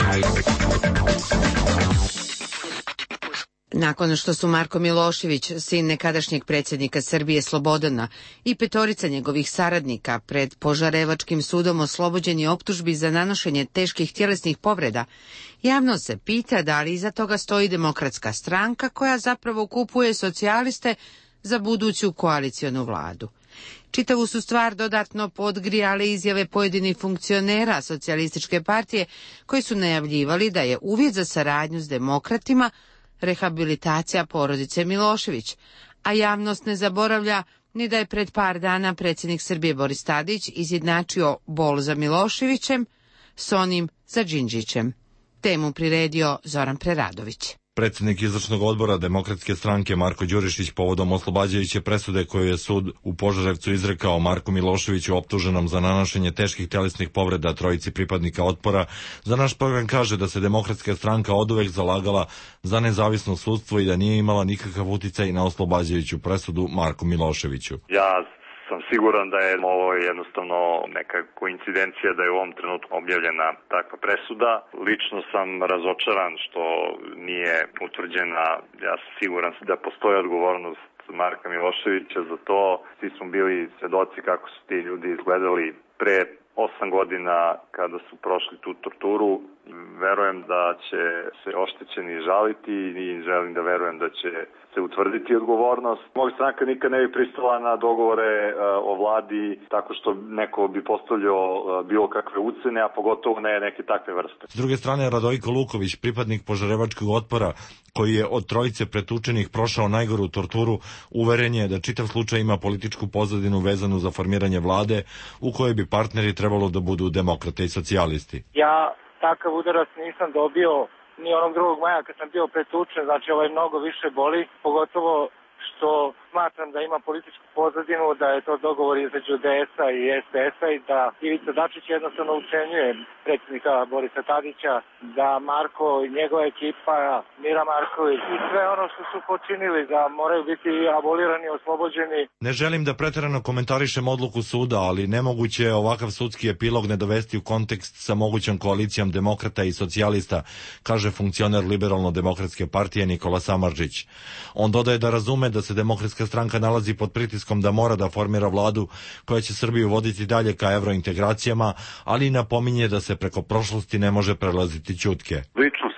Nakon što su Marko Milošević, sin nekadašnjeg predsjednika Srbije Slobodana, i 5 njegovih saradnika pred Požarevačkim sudom oslobođeni optužbi za nanošenje teških tjelesnih povreda, javno se pita da li iza toga stoji Demokratska stranka koja zapravo kupuje socijaliste za buduću koalicionu vladu. Čitavu su stvar dodatno podgrijale izjave pojedinih funkcionera Socijalističke partije koji su najavljivali da je uvjet za saradnju s demokratima rehabilitacija porodice Milošević, a javnost ne zaboravlja ni da je pred par dana predsjednik Srbije Boris Tadić izjednačio bol za Miloševićem s onim za Đinđićem. Temu priredio Zoran Preradović. Predsjednik izvršnog odbora Demokratske stranke Marko Đurišić povodom oslobađajuće presude koju je sud u Požarevcu izrekao Marku Miloševiću optuženom za nanošenje teških telesnih povreda trojici pripadnika Otpora, za naš program kaže da se Demokratska stranka oduvek zalagala za nezavisno sudstvo i da nije imala nikakav uticaj na oslobađajuću presudu Marku Miloševiću. Ja sam siguran da je ovo jednostavno neka koincidencija da je u ovom trenutku objavljena takva presuda. Lično sam razočaran što nije utvrđena. Ja sam siguran da postoji odgovornost Marka Miloševića za to. Svi smo bili svedoci kako su ti ljudi izgledali pre 8 godina kada su prošli tu torturu. Verujem da će se oštećeni žaliti i želim da verujem da će se utvrditi odgovornost. Moja stranka nikad ne bi pristala na dogovore o vladi tako što neko bi postavljao bilo kakve ucene, a pogotovo ne neke takve vrste. S druge strane, Radojko Luković, pripadnik Požarevačkog Otpora, koji je od trojice pretučenih prošao najgoru torturu, uveren je da čitav slučaj ima političku pozadinu vezanu za formiranje vlade u kojoj bi partneri trebalo da budu demokrate i socijalisti. Ja takav udarac nisam dobio ni onog 2. maja kad sam bio pretučen, znači ovaj mnogo više boli, pogotovo što smatram da ima političku pozadinu, da je to dogovor između DS-a i SPS-a i da Ivica Dačić jednostavno ucenjuje predsjednika Borisa Tadića, da Marko i njegova ekipa, Mira Marković i sve ono što su počinili da moraju biti abolirani, oslobođeni. Ne želim da preterano komentarišem odluku suda, ali nemoguće je ovakav sudski epilog ne dovesti u kontekst sa mogućom koalicijom demokrata i socijalista, kaže funkcioner Liberalno-demokratske partije Nikola Samardžić. On dodaje da razume da se Demokratska stranka nalazi pod pritiskom da mora da formira vladu koja će Srbiju voditi dalje ka evrointegracijama, ali napominje da se preko prošlosti ne može prelaziti ćutke. Lično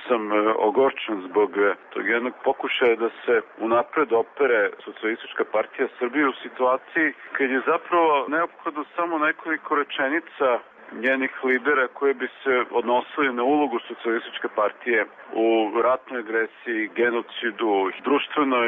sam ogorčen zbog tog jednog pokušaja da se unapred opere Socijalistička partija Srbije u situaciji kad je zapravo neophodno samo nekoliko rečenica njenih lidera koji bi se odnosili na ulogu Socijalističke partije u ratnoj agresiji, genocidu, društvenoj,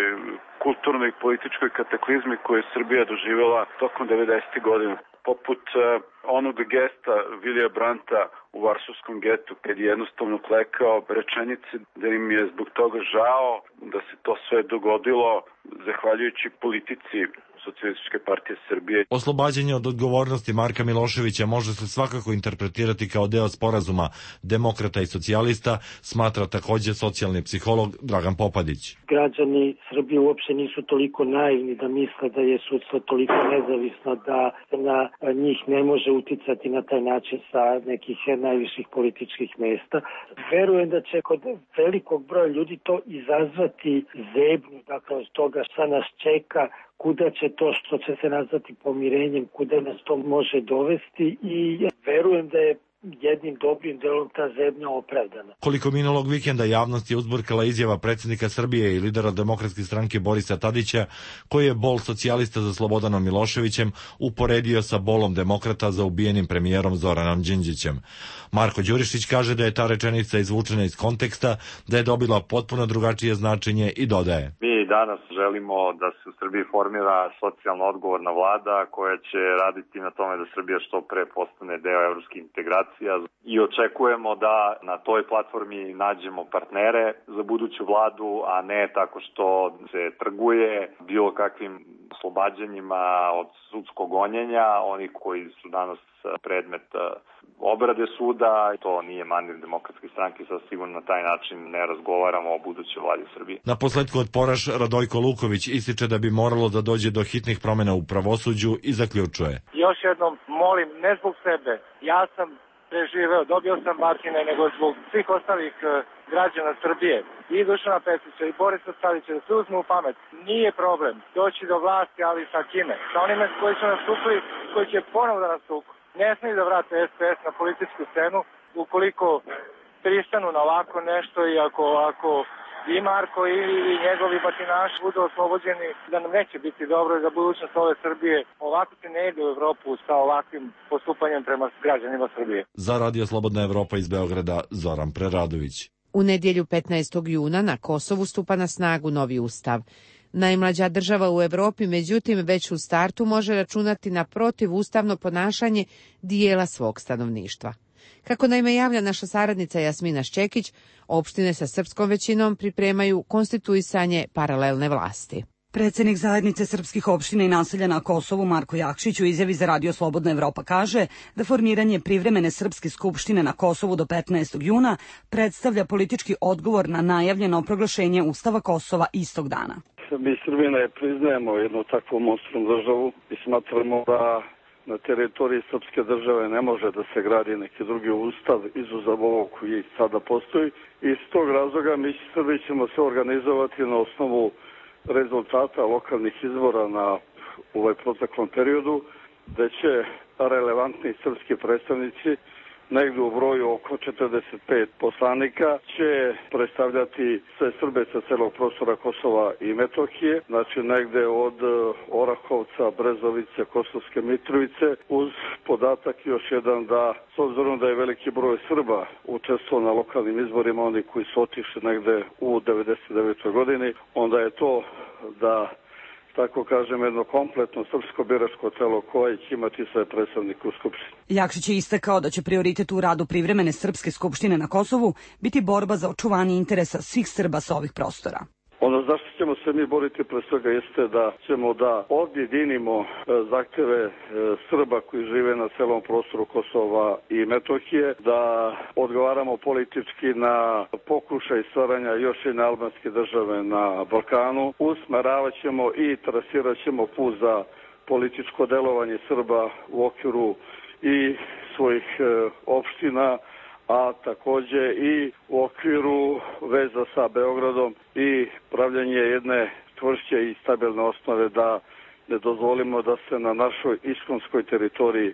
kulturnoj i političkoj kataklizmi koju je Srbija doživjela tokom 90. godina. Poput onog gesta Vilija Branta u Varsovskom getu, kad je jednostavno klekao rečenici da im je zbog toga žao da se to sve dogodilo zahvaljujući politici Socijalističke partije Srbije. Oslobađanje od odgovornosti Marka Miloševića može se svakako interpretirati kao deo sporazuma demokrata i socijalista, smatra takođe socijalni psiholog Dragan Popadić. Građani Srbije uopšte nisu toliko naivni da misle da je sudstvo toliko nezavisno da na njih ne može uticati na taj način sa nekih najviših političkih mesta. Verujem da će kod velikog broja ljudi to izazvati zebnju, dakle od toga šta nas čeka, kuda će to što će se nazvati pomirenjem, kuda nas to može dovesti i verujem da je jednim dobrim delom ta zebnja opravdana. Koliko minulog vikenda javnost je uzburkala izjava predsjednika Srbije i lidera Demokratske stranke Borisa Tadića, koji je bol socijalista za Slobodanom Miloševićem uporedio sa bolom demokrata za ubijenim premijerom Zoranom Đinđićem. Marko Đurišić kaže da je ta rečenica izvučena iz konteksta, da je dobila potpuno drugačije značenje i dodaje. Mi danas želimo da se u Srbiji formira socijalno odgovorna vlada koja će raditi na tome da Srbija što pre postane deo evropskih integracija i očekujemo da na toj platformi nađemo partnere za buduću vladu, a ne tako što se trguje bilo kakvim oslobađanjima od sudskog gonjenja, oni koji su danas predmet obrade suda. To nije manir Demokratske stranke, sad sigurno na taj način ne razgovaramo o budućoj vladi Srbije. Na posledku odporaš Radojko Luković ističe da bi moralo da dođe do hitnih promjena u pravosuđu i zaključuje. Još jednom molim, ne zbog sebe, ja sam preživeo, dobio sam batine, nego zbog svih ostalih građana Srbije i Dušana Petrića i Borisa Tadića da se uzmu u pamet. Nije problem doći do vlasti, ali sa kime? Sa onime koji su nastupili, koji će ponovo da nastupu. Ne smiju da vrate SPS na političku scenu ukoliko pristanu na ovako nešto i ako i Marko i njegovi batinaši budu oslobođeni, da nam neće biti dobro za budućnost ove Srbije. Ovako se ne ide u Evropu sa ovakvim postupanjem prema građanima Srbije. Za Radio Slobodna Evropa iz Beograda, Zoran Preradović. U nedjelju 15. juna na Kosovu stupa na snagu novi ustav. Najmlađa država u Evropi, međutim, već u startu može računati na protivustavno ponašanje dijela svog stanovništva. Kako naime javlja naša saradnica Jasmina Ščekić, opštine sa srpskom većinom pripremaju konstituisanje paralelne vlasti. Predsjednik zajednice srpskih opština i naselja na Kosovu Marko Jakšić u izjavi za Radio Slobodna Evropa kaže da formiranje privremene srpske skupštine na Kosovu do 15. juna predstavlja politički odgovor na najavljeno proglašenje Ustava Kosova istog dana. Mi Srbi ne priznajemo jednu takvu monstrum državu i smatramo da na teritoriji srpske države ne može da se gradi neki drugi ustav izuzav ovog koji sada postoji. I iz tog razloga mi Srbi ćemo se organizovati na osnovu rezultata lokalnih izbora na ovaj proteklom periodu, da će relevantni srpski predstavnici negdje u broju oko 45 poslanika će predstavljati sve Srbe sa celog prostora Kosova i Metohije, znači negdje od Orahovca, Brezovice, Kosovske Mitrovice, uz podatak još jedan da, s obzirom da je veliki broj Srba učestvovao na lokalnim izborima, oni koji su otišli negdje u 99. godini, onda je to da tako kažem, jedno kompletno srpsko biračko telo koje će imati sve predstavnike u Skupštini. Jakšić je istakao da će prioritet u radu privremene srpske skupštine na Kosovu biti borba za očuvanje interesa svih Srba sa ovih prostora. Ono zašto ćemo se mi boriti pre svega jeste da ćemo da objedinimo zahteve Srba koji žive na celom prostoru Kosova i Metohije, da odgovaramo politički na pokušaj stvaranja još jedne albanske države na Balkanu. Usmeravat ćemo i trasirat ćemo put za političko delovanje Srba u okviru i svojih opština, a takođe i u okviru veza sa Beogradom i pravljanje jedne čvršće i stabilne osnove da ne dozvolimo da se na našoj iskonskoj teritoriji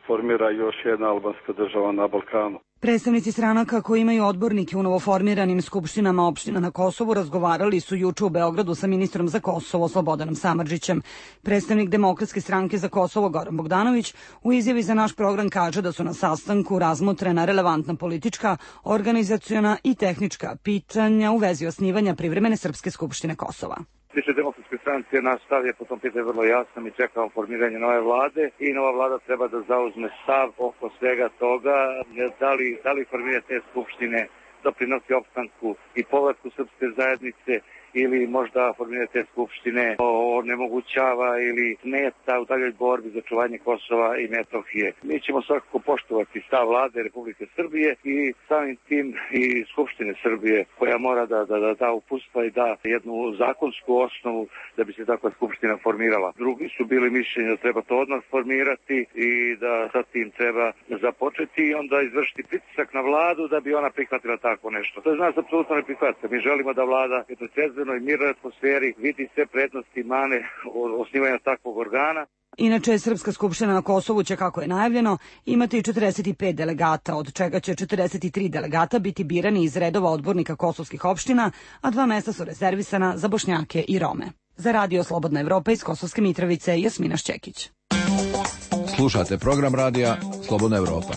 formira još jedna albanska država na Balkanu. Predstavnici stranaka koji imaju odbornike u novoformiranim skupštinama opština na Kosovu razgovarali su juče u Beogradu sa ministrom za Kosovo Slobodanom Samardžićem. Predstavnik Demokratske stranke za Kosovo Goran Bogdanović u izjavi za naš program kaže da su na sastanku razmotrena relevantna politička, organizaciona i tehnička pitanja u vezi osnivanja privremene Srpske skupštine Kosova. Tiče Demokratske stranke, naš stav je po tom pitanju vrlo jasan. Mi čekamo formiranje nove vlade i nova vlada treba da zauzme stav oko svega toga. Da li formiranje te skupštine doprinosi opstanku i povratku srpske zajednice ili možda formiranje te skupštine onemogućava ili smeta u daljoj borbi za čuvanje Kosova i Metohije. Mi ćemo svakako poštovati stav vlade Republike Srbije i samim tim i Skupštine Srbije koja mora da uputstva i da jednu zakonsku osnovu da bi se takva skupština formirala. Drugi su bili mišljenja da treba to odmah formirati i da sa tim treba započeti i onda izvršiti pritisak na vladu da bi ona prihvatila tako nešto. To je za nas apsolutno neprihvatljivo. Mi želimo da vlada i mirnoj atmosferi vidi sve prednosti i mane osnivanja takvog organa. Inače, Srpska skupština na Kosovu će, kako je najavljeno, imati 45 delegata, od čega će 43 delegata biti birani iz redova odbornika kosovskih opština, a 2 mesta su rezervisana za Bošnjake i Rome. Za Radio Slobodna Evropa iz Kosovske Mitrovice, Jasmina Šćekić. Slušate program radija Slobodna Evropa.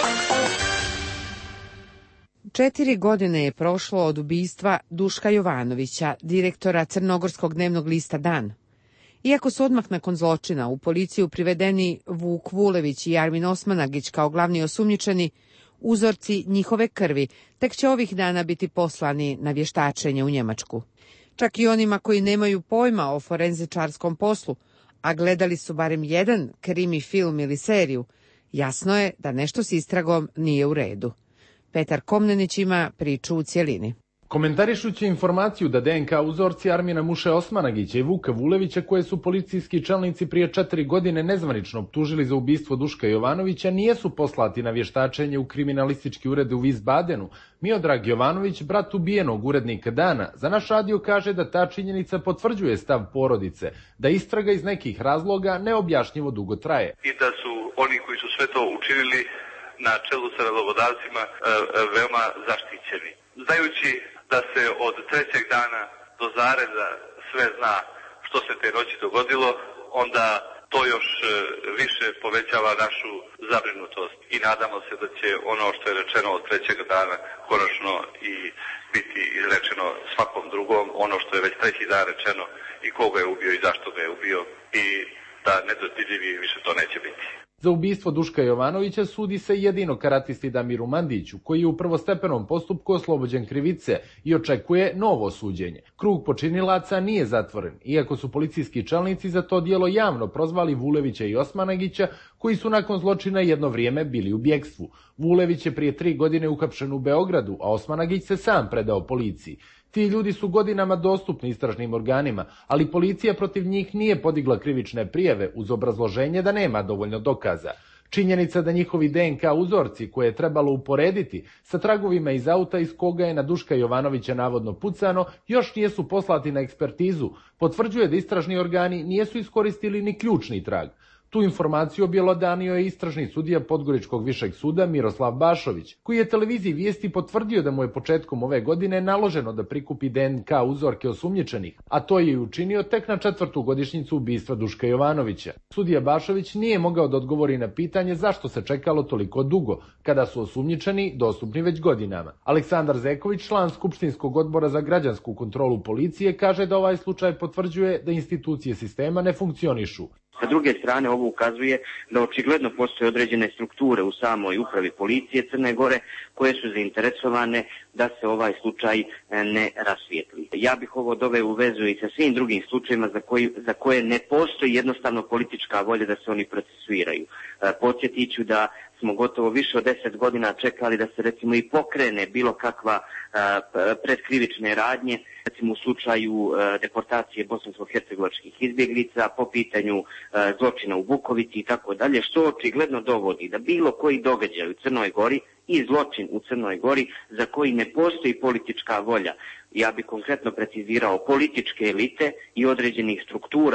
4 godine je prošlo od ubistva Duška Jovanovića, direktora crnogorskog dnevnog lista Dan. Iako su odmah nakon zločina u policiju privedeni Vuk Vulević i Armin Osmanagić kao glavni osumnjičeni, uzorci njihove krvi tek će ovih dana biti poslani na vještačenje u Njemačku. Čak i onima koji nemaju pojma o forenzičarskom poslu, a gledali su barem jedan krimi film ili seriju, jasno je da nešto s istragom nije u redu. Petar Komnenić ima priču u cjelini. Komentarišući informaciju da DNK uzorci Armina Muše Osmanagića i Vuka Vulevića, koje su policijski čelnici prije 4 godine nezvanično optužili za ubistvo Duška Jovanovića, nijesu poslati na vještačenje u kriminalistički ured u Wiesbadenu, Miodrag Jovanović, brat ubijenog urednika Dana, za naš radio kaže da ta činjenica potvrđuje stav porodice, da istraga iz nekih razloga neobjašnjivo dugo traje. I da su oni koji su sve to učinili na čelu sa nalogodavcima veoma zaštićeni. Znajući da se od 3. dana do zareza sve zna što se te noći dogodilo, onda to još više povećava našu zabrinutost i nadamo se da će ono što je rečeno od 3. dana konačno i biti izrečeno svakom drugom, ono što je već 3. dan rečeno i koga je ubio i zašto ga je ubio i da nedodirljivi više to neće biti. Za ubistvo Duška Jovanovića sudi se jedino karatisti Damiru Mandiću, koji je u prvostepenom postupku oslobođen krivice i očekuje novo suđenje. Krug počinilaca nije zatvoren, iako su policijski čelnici za to djelo javno prozvali Vulevića i Osmanagića, koji su nakon zločina jedno vrijeme bili u bjekstvu. Vulević je prije 3 godine uhapšen u Beogradu, a Osmanagić se sam predao policiji. Ti ljudi su godinama dostupni istražnim organima, ali policija protiv njih nije podigla krivične prijave uz obrazloženje da nema dovoljno dokaza. Činjenica da njihovi DNK uzorci, koje je trebalo uporediti sa tragovima iz auta iz koga je na Duška Jovanovića navodno pucano, još nijesu poslati na ekspertizu, potvrđuje da istražni organi nijesu iskoristili ni ključni trag. Tu informaciju objelodanio je istražni sudija Podgoričkog višeg suda Miroslav Bašović, koji je televiziji Vijesti potvrdio da mu je početkom ove godine naloženo da prikupi DNK uzorke osumnjičenih, a to je i učinio tek na 4. godišnjicu ubistva Duška Jovanovića. Sudija Bašović nije mogao da odgovori na pitanje zašto se čekalo toliko dugo, kada su osumnjičeni dostupni već godinama. Aleksandar Zeković, član Skupštinskog odbora za građansku kontrolu policije, kaže da ovaj slučaj potvrđuje da institucije sistema ne funkcionišu. Sa druge strane, ovo ukazuje da očigledno postoje određene strukture u samoj upravi policije Crne Gore koje su zainteresovane da se ovaj slučaj ne rasvijetli. Ja bih ovo doveo u vezu i sa svim drugim slučajima za koje ne postoji jednostavno politička volja da se oni procesuiraju. Podsjetit ću da smo gotovo više od 10 godina čekali da se recimo i pokrene bilo kakva predkrivične radnje, recimo u slučaju deportacije bosansko-hercegovačkih izbjeglica, po pitanju zločina u Bukovici i tako dalje, što očigledno dovodi da bilo koji događaj u Crnoj Gori i zločin u Crnoj Gori za koji ne postoji politička volja, ja bih konkretno precizirao političke elite i određenih struktura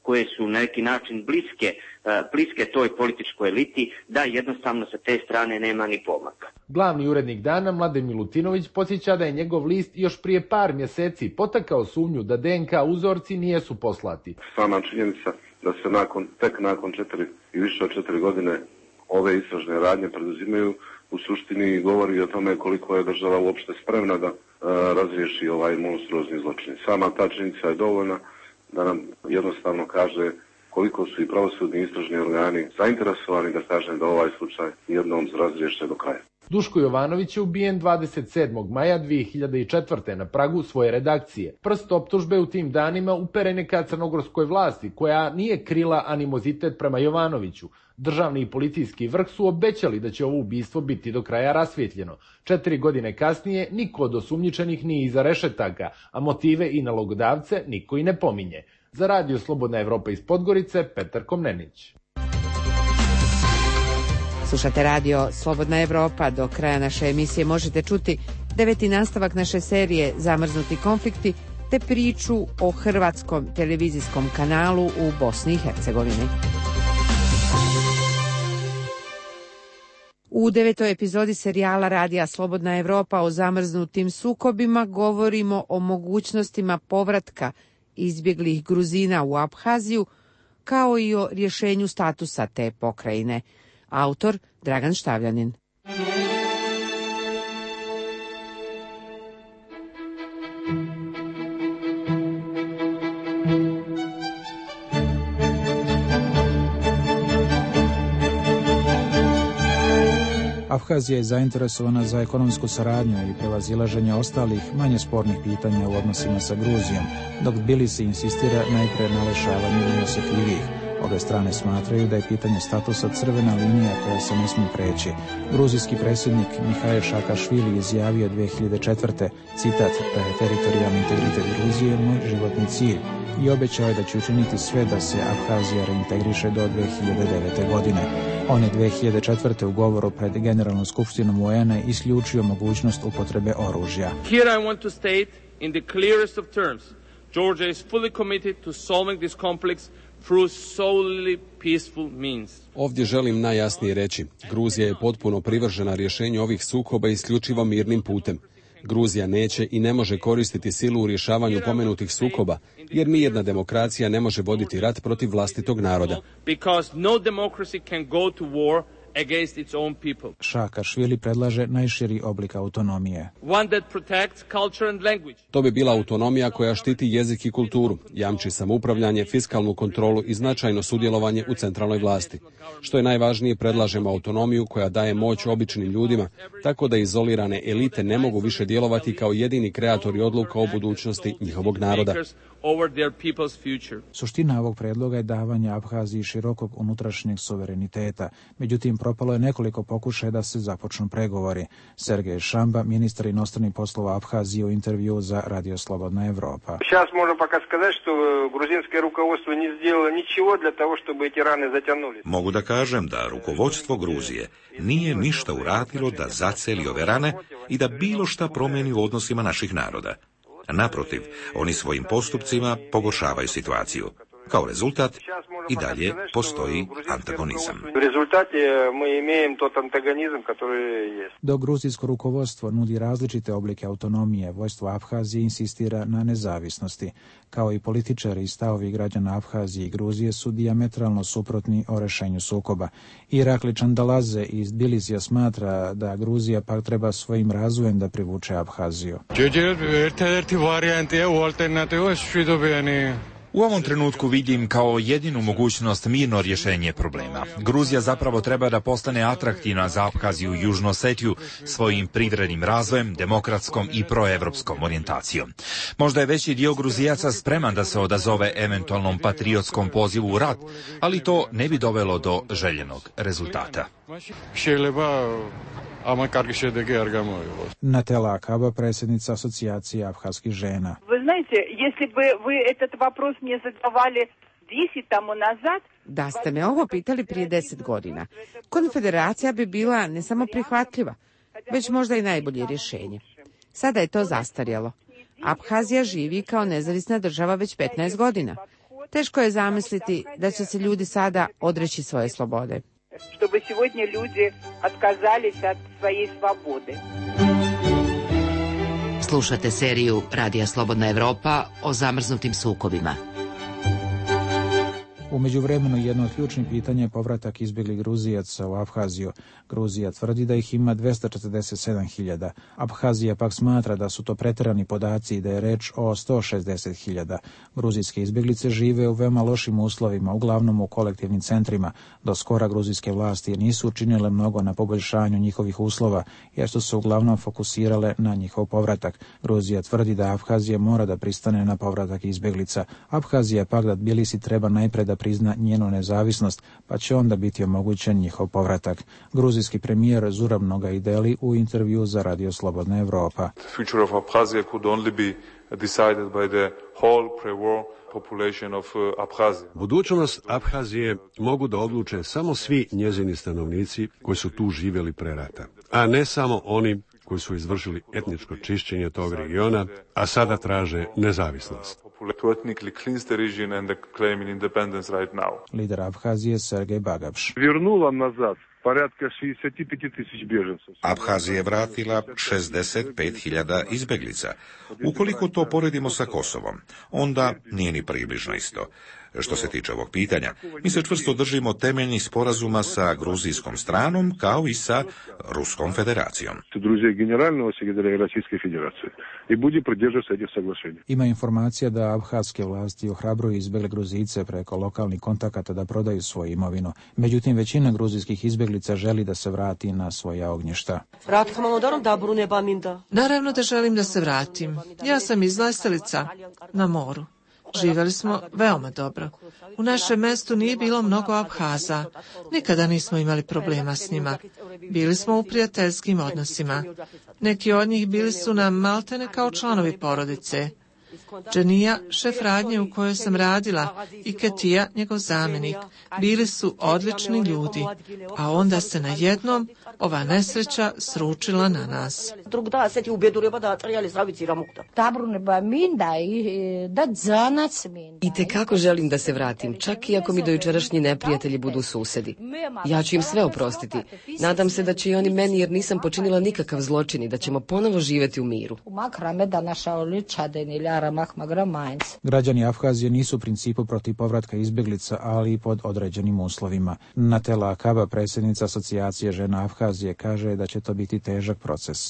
koje su na neki način bliske toj političkoj eliti, da jednostavno sa te strane nema ni pomaka. Glavni urednik Dana, Mladen Milutinović, podsjeća da je njegov list još prije par mjeseci potakao sumnju da DNK uzorci nijesu poslati. Sama činjenica da se tek nakon 4 i više od 4 godine ove istražne radnje preduzimaju, u suštini govori o tome koliko je država uopšte spremna da razriješi ovaj monstruozni zločin. Sama ta činjenica je dovoljna da nam jednostavno kaže koliko su i pravosudni istražni organi zainteresovani da kažem da ovaj slučaj jednom razriješe do kraja. Duško Jovanović je ubijen 27. maja 2004. na pragu svoje redakcije. Prst optužbe u tim danima uperen je ka crnogorskoj vlasti, koja nije krila animozitet prema Jovanoviću. Državni i policijski vrh su obećali da će ovo ubistvo biti do kraja rasvjetljeno. 4 godine kasnije niko od osumnjičenih nije iza rešetaka, a motive i nalogodavce niko i ne pominje. Za Radio Slobodna Evropa iz Podgorice, Petar Komnenić. Slušate radio Slobodna Evropa. Do kraja naše emisije možete čuti 9. nastavak naše serije Zamrznuti konflikti te priču o hrvatskom televizijskom kanalu u Bosni i Hercegovini. U 9. epizodi serijala Radija Slobodna Evropa o zamrznutim sukobima govorimo o mogućnostima povratka izbjeglih Gruzina u Abhaziju, kao i o rješenju statusa te pokrajine. Autor Dragan Štavljanin. Abhazija je zainteresovana za ekonomsku saradnju i prevazilaženje ostalih manje spornih pitanja u odnosima sa Gruzijom, dok Tbilisi insistira najpre na rješavanju najosjetljivijih. Obe strane smatraju da je pitanje statusa crvena linija koja se ne smije preći. Gruzijski predsjednik Mihail Saakašvili izjavio 2004. citat da je teritorijalni integritet Gruzije moj životni cilj i obećao je da će učiniti sve da se Abhazija reintegriše do 2009. godine. On je 2004. u govoru pred Generalnom skupštinom UN-a isključio mogućnost upotrebe oružja. Here I want to state in the clearest of terms, Georgia is fully committed to solving this conflict through solely peaceful means. Ovdje želim najjasnije reći, Gruzija je potpuno privržena rješenju ovih sukoba isključivo mirnim putem. Gruzija neće i ne može koristiti silu u rješavanju pomenutih sukoba, jer nijedna demokracija ne može voditi rat protiv vlastitog naroda. Saakašvili predlaže najširi oblik autonomije. To bi bila autonomija koja štiti jezik i kulturu, jamči samoupravljanje, fiskalnu kontrolu i značajno sudjelovanje u centralnoj vlasti. Što je najvažnije, predlažemo autonomiju koja daje moć običnim ljudima, tako da izolirane elite ne mogu više djelovati kao jedini kreatori odluka o budućnosti njihovog naroda. Suština ovog predloga je davanje Abhaziji širokog unutrašnjeg suvereniteta. Međutim, propalo je nekoliko pokušaja da se započnu pregovori. Sergej Šamba, ministar inostranih poslova Abhazije, u intervju za Radio Slobodna Evropa. Сейчас можно пока сказать, что грузинское руководство не сделало ничего для того, чтобы эти раны затянули. Mogu da kažem da rukovodstvo Gruzije nije ništa uradilo da zaceli ove rane i da bilo šta promijeni u odnosima naših naroda. Naprotiv, oni svojim postupcima pogoršavaju situaciju. Kao rezultat, i dalje postoji antagonizam. Dok gruzijsko rukovodstvo nudi različite oblike autonomije, vojstvo Abhazije insistira na nezavisnosti. Kao i političari i stavovi građana Abhazije i Gruzije su dijametralno suprotni o rješenju sukoba. Irakli Čandalaze iz Tbilisija smatra da Gruzija pak treba svojim razvojem da privuče Abhaziju. U ovom trenutku vidim kao jedinu mogućnost mirno rješenje problema. Gruzija zapravo treba da postane atraktivna za Abhaziju i Južnu Osetiju svojim privrednim razvojem, demokratskom i proevropskom orijentacijom. Možda je veći dio Gruzijaca spreman da se odazove eventualnom patriotskom pozivu u rat, ali to ne bi dovelo do željenog rezultata. Natela Akaba, predsjednica asocijacije abhazskih žena. Вы знаете, если бы вы этот вопрос не задавали 10 тому назад, da ste me ovo pitali prije 10 godina, konfederacija bi bila ne samo prihvatljiva, već možda i najbolje rješenje. Sada je to zastarjelo. Abhazija živi kao nezavisna država već 15 godina. Teško je zamisliti da će se ljudi sada odreći svoje slobode. Чтобы сегодня люди отказались от своей свободы. Slušate seriju Radija Slobodna Evropa o zamrznutim sukobima. U međuvremenu jedno od ključnih pitanja je povratak izbjeglih Gruzijaca u Abhaziju. Gruzija tvrdi da ih ima 247.000. Abhazija pak smatra da su to pretjerani podaci i da je reč o 160.000. Gruzijske izbjeglice žive u veoma lošim uslovima, uglavnom u kolektivnim centrima. Do skora gruzijske vlasti nisu učinile mnogo na poboljšanju njihovih uslova, jer su se uglavnom fokusirale na njihov povratak. Gruzija tvrdi da Abhazija mora da pristane na povratak izbjeglica. Abhazija pak da Tbilisi treba najpre da prizna njenu nezavisnost, pa će onda biti omogućen njihov povratak. Gruzijski premijer Zurab Nogaideli u intervju za Radio Slobodna Evropa. The future of Abkhazia could only be decided by the whole pre-war population of Abkhazia. Budućnost Abhazije mogu da odluče samo svi njezini stanovnici koji su tu živjeli pre rata, a ne samo oni koji su izvršili etničko čišćenje tog regiona, a sada traže nezavisnost. Lider Abhazije Sergej Bagapš. Abhazija je vratila 65.000 izbeglica. Ukoliko to poredimo sa Kosovom, onda nije ni približno isto. Što se tiče ovog pitanja, mi se čvrsto držimo temeljnih sporazuma sa gruzijskom stranom kao i sa Ruskom federacijom. Ima informacija da abhazske vlasti ohrabruju izbjegle Gruzijce preko lokalnih kontakata da prodaju svoju imovinu. Međutim, većina gruzijskih izbjeglica želi da se vrati na svoja ognjišta. Naravno da želim da se vratim. Ja sam iz Leselica na moru. Živjeli smo veoma dobro. U našem mestu nije bilo mnogo Abhaza. Nikada nismo imali problema s njima. Bili smo u prijateljskim odnosima. Neki od njih bili su nam maltene kao članovi porodice. Dženija, šef radnje u kojoj sam radila, i Ketija, njegov zamjenik, bili su odlični ljudi, a onda se najednom ova nesreća sručila na nas. I tekako želim da se vratim, čak i ako mi dojučerašnji neprijatelji budu susedi. Ja ću im sve oprostiti. Nadam se da će i oni meni, jer nisam počinila nikakav zločin i da ćemo ponovo živjeti u miru. Građani Abhazije nisu u principu protiv povratka izbjeglica, ali i pod određenim uslovima. Natela Akaba, predsjednica asocijacije žena Abhazije, kaže da će to biti težak proces.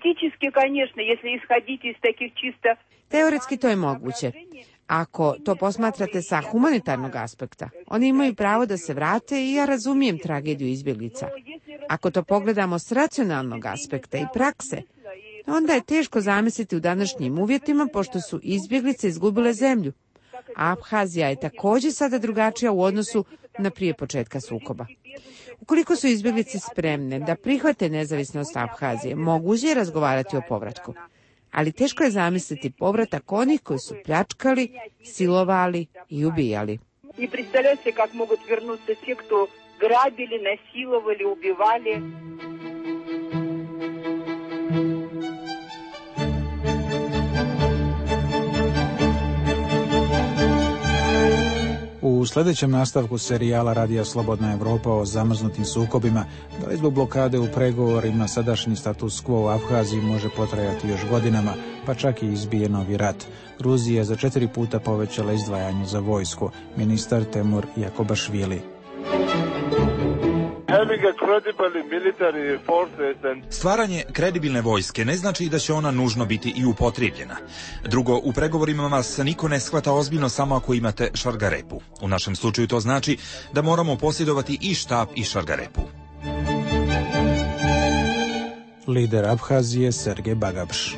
Teoretski to je moguće. Ako to posmatrate sa humanitarnog aspekta, oni imaju pravo da se vrate i ja razumijem tragediju izbjeglica. Ako to pogledamo s racionalnog aspekta i prakse, onda je teško zamisliti u današnjim uvjetima, pošto su izbjeglice izgubile zemlju. A Abhazija je također sada drugačija u odnosu na prije početka sukoba. Ukoliko su izbjeglice spremne da prihvate nezavisnost Abhazije, moguće je razgovarati o povratku. Ali teško je zamisliti povratak onih koji su pljačkali, silovali i ubijali. I predstavljate kako mogu vrnuti se ti, kto grabili, nasilovali, ubivali. U sljedećem nastavku serijala Radija Slobodna Evropa o zamrznutim sukobima, da li zbog blokade u pregovorima sadašnji status quo u Abhaziji može potrajati još godinama, pa čak i izbije novi rat. Gruzija je za 4 puta povećala izdvajanje za vojsku. Ministar Temur Jakobašvili. Stvaranje kredibilne vojske ne znači da će ona nužno biti i upotrijebljena. Drugo, u pregovorima vas niko ne shvata ozbiljno samo ako imate šargarepu. U našem slučaju to znači da moramo posjedovati i štab i šargarepu. Lider Abhazije Sergej Bagapš.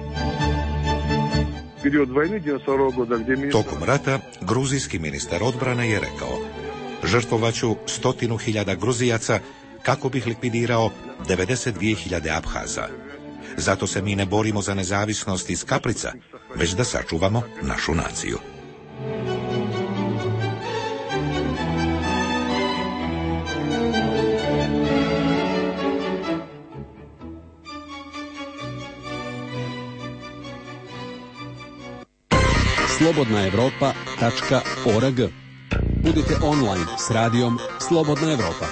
Tokom rata, gruzijski ministar odbrane je rekao: žrtvovaću 100.000 Gruzijaca kako bih likvidirao 92.000 Abhaza. Zato se mi ne borimo za nezavisnost iz kaprica, već da sačuvamo našu naciju. slobodnaevropa.org Budite online s radijom Slobodna Evropa.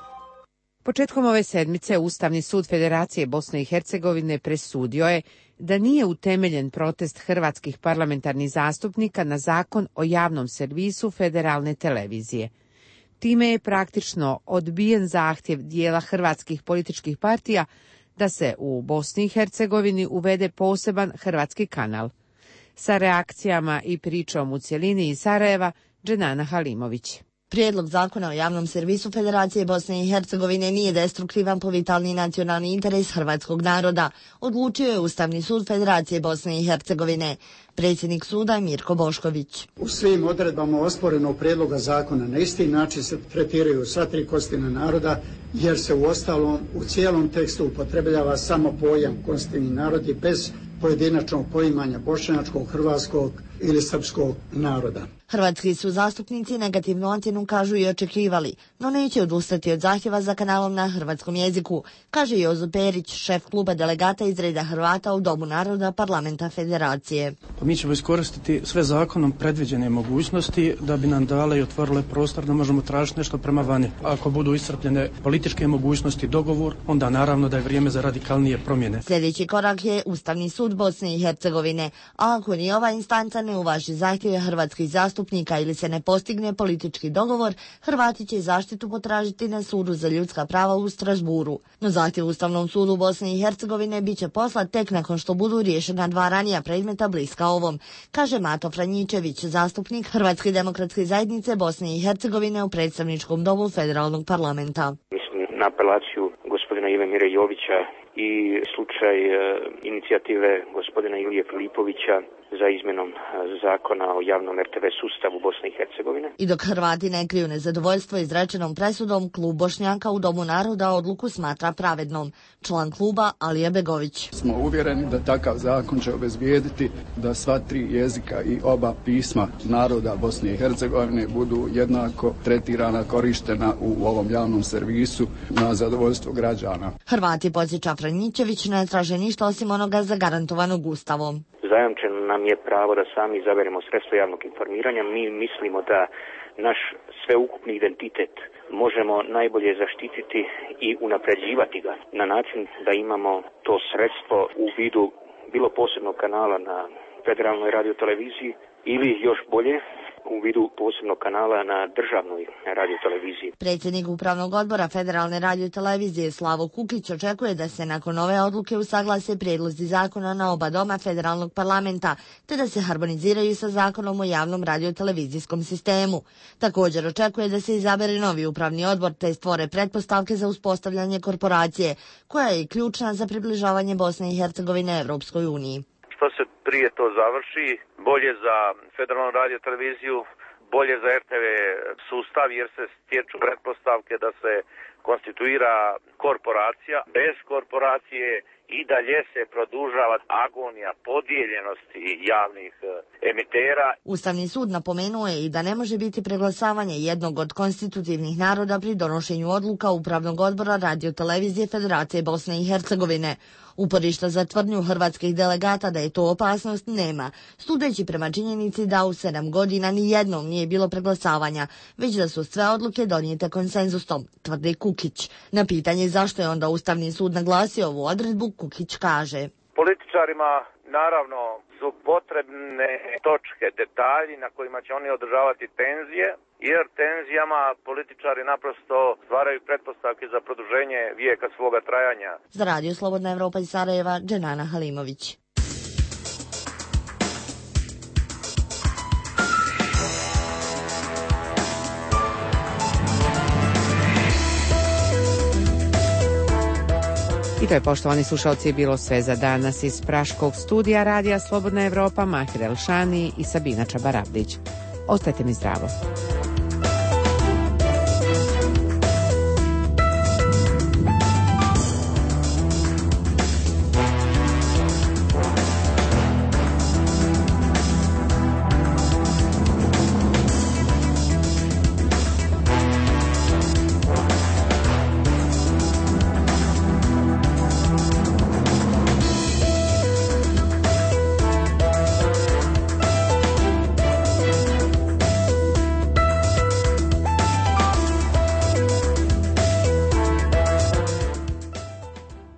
Početkom ove sedmice Ustavni sud Federacije Bosne i Hercegovine presudio je da nije utemeljen protest hrvatskih parlamentarnih zastupnika na zakon o javnom servisu federalne televizije. Time je praktično odbijen zahtjev dijela hrvatskih političkih partija da se u Bosni i Hercegovini uvede poseban hrvatski kanal. Sa reakcijama i pričom u cjelini iz Sarajeva, Dženana Halimović. Prijedlog zakona o javnom servisu Federacije Bosne i Hercegovine nije destruktivan po vitalni nacionalni interes hrvatskog naroda, odlučio je Ustavni sud Federacije Bosne i Hercegovine. Predsjednik suda je Mirko Bošković. U svim odredbama osporenog prijedloga zakona na isti način se tretiraju sva tri konstitutivna naroda, jer se uostalom u cijelom tekstu upotrebljava samo pojam konstitutivni narodi bez pojedinačnog poimanja bošnjačkog, hrvatskog ili srpskog naroda. Hrvatski su zastupnici negativnu ocjenu kažu i očekivali, no neće odustati od zahtjeva za kanalom na hrvatskom jeziku, kaže Jozo Perić, šef kluba delegata iz reda Hrvata u Domu naroda Parlamenta Federacije. Mi ćemo iskoristiti sve zakonom predviđene mogućnosti da bi nam dale i otvorile prostor da možemo tražiti nešto prema vani. Ako budu iscrpljene političke mogućnosti, dogovor, onda naravno da je vrijeme za radikalnije promjene. Sljedeći korak je Ustavni sud Bosne i Hercegovine, a ako ni ova instanca ne uvaži zahtjeve hrvatskih zastupnika ili se ne postigne politički dogovor, Hrvati će zaštitu potražiti na Sudu za ljudska prava u Strasburu. No zahtjev Ustavnom sudu Bosne i Hercegovine bit će poslat tek nakon što budu riješena dva ranija predmeta bliska ovom, kaže Mato Franjičević, zastupnik Hrvatske demokratske zajednice Bosne i Hercegovine u predstavničkom domu federalnog parlamenta. Mislim na apelaciju gospodina Ive Mire Jovića i slučaj inicijative gospodina Ilije Filipovića za izmjenom zakona o javnom RTV sustavu Bosne i Hercegovine. I dok Hrvati ne kriju nezadovoljstvo izrečenom presudom, klub Bošnjaka u Domu naroda odluku smatra pravednom. Član kluba Alija Begović. Smo uvjereni da takav zakon će obezbijediti da sva tri jezika i oba pisma naroda Bosne i Hercegovine budu jednako tretirana, korištena u ovom javnom servisu na zadovoljstvo građana. Hrvati, podsjeća Franjičević, ne traže ništa osim onoga zagarantovanog Ustavom. Zajamčeno nam je pravo da sami izaberemo sredstvo javnog informiranja. Mi mislimo da naš sveukupni identitet možemo najbolje zaštititi i unapređivati ga na način da imamo to sredstvo u vidu bilo posebnog kanala na federalnoj radioteleviziji ili još bolje u vidu posebnog kanala na državnoj radioteleviziji. Predsjednik Upravnog odbora Federalne radiotelevizije Slavo Kukić očekuje da se nakon ove odluke usaglase prijedlozi zakona na oba doma federalnog parlamenta, te da se harmoniziraju sa zakonom o javnom radiotelevizijskom sistemu. Također očekuje da se izabere novi upravni odbor te stvore pretpostavke za uspostavljanje korporacije, koja je ključna za približavanje Bosne i Hercegovine Evropskoj uniji. Što se prije to završi, bolje za federalnu radioteleviziju, bolje za RTV sustav, jer se stječu pretpostavke da se konstituira korporacija. Bez korporacije i dalje se produžava agonija podijeljenosti javnih emitera. Ustavni sud napomenuo je i da ne može biti preglasavanje jednog od konstitutivnih naroda pri donošenju odluka Upravnog odbora radiotelevizije Federacije Bosne i Hercegovine. Uporišta za tvrdnju hrvatskih delegata da je to opasnost nema, sudeći prema činjenici da u 7 godina ni jednom nije bilo preglasavanja, već da su sve odluke donijete konsenzusom, tvrdi Kukić. Na pitanje zašto je onda Ustavni sud naglasio ovu odredbu, Kukić kaže: Političarima naravno su potrebne točke, detalji na kojima će oni održavati tenzije, jer tenzijama političari naprosto stvaraju pretpostavke za produženje vijeka svoga trajanja. Za Radio Slobodna Evropa iz Sarajeva, Dženana Halimović. I to je, poštovani slušalci, bilo sve za danas iz Praškog studija Radija Slobodna Evropa, Mahir Elšani i Sabina Čabarabdić. Ostajte mi zdravo.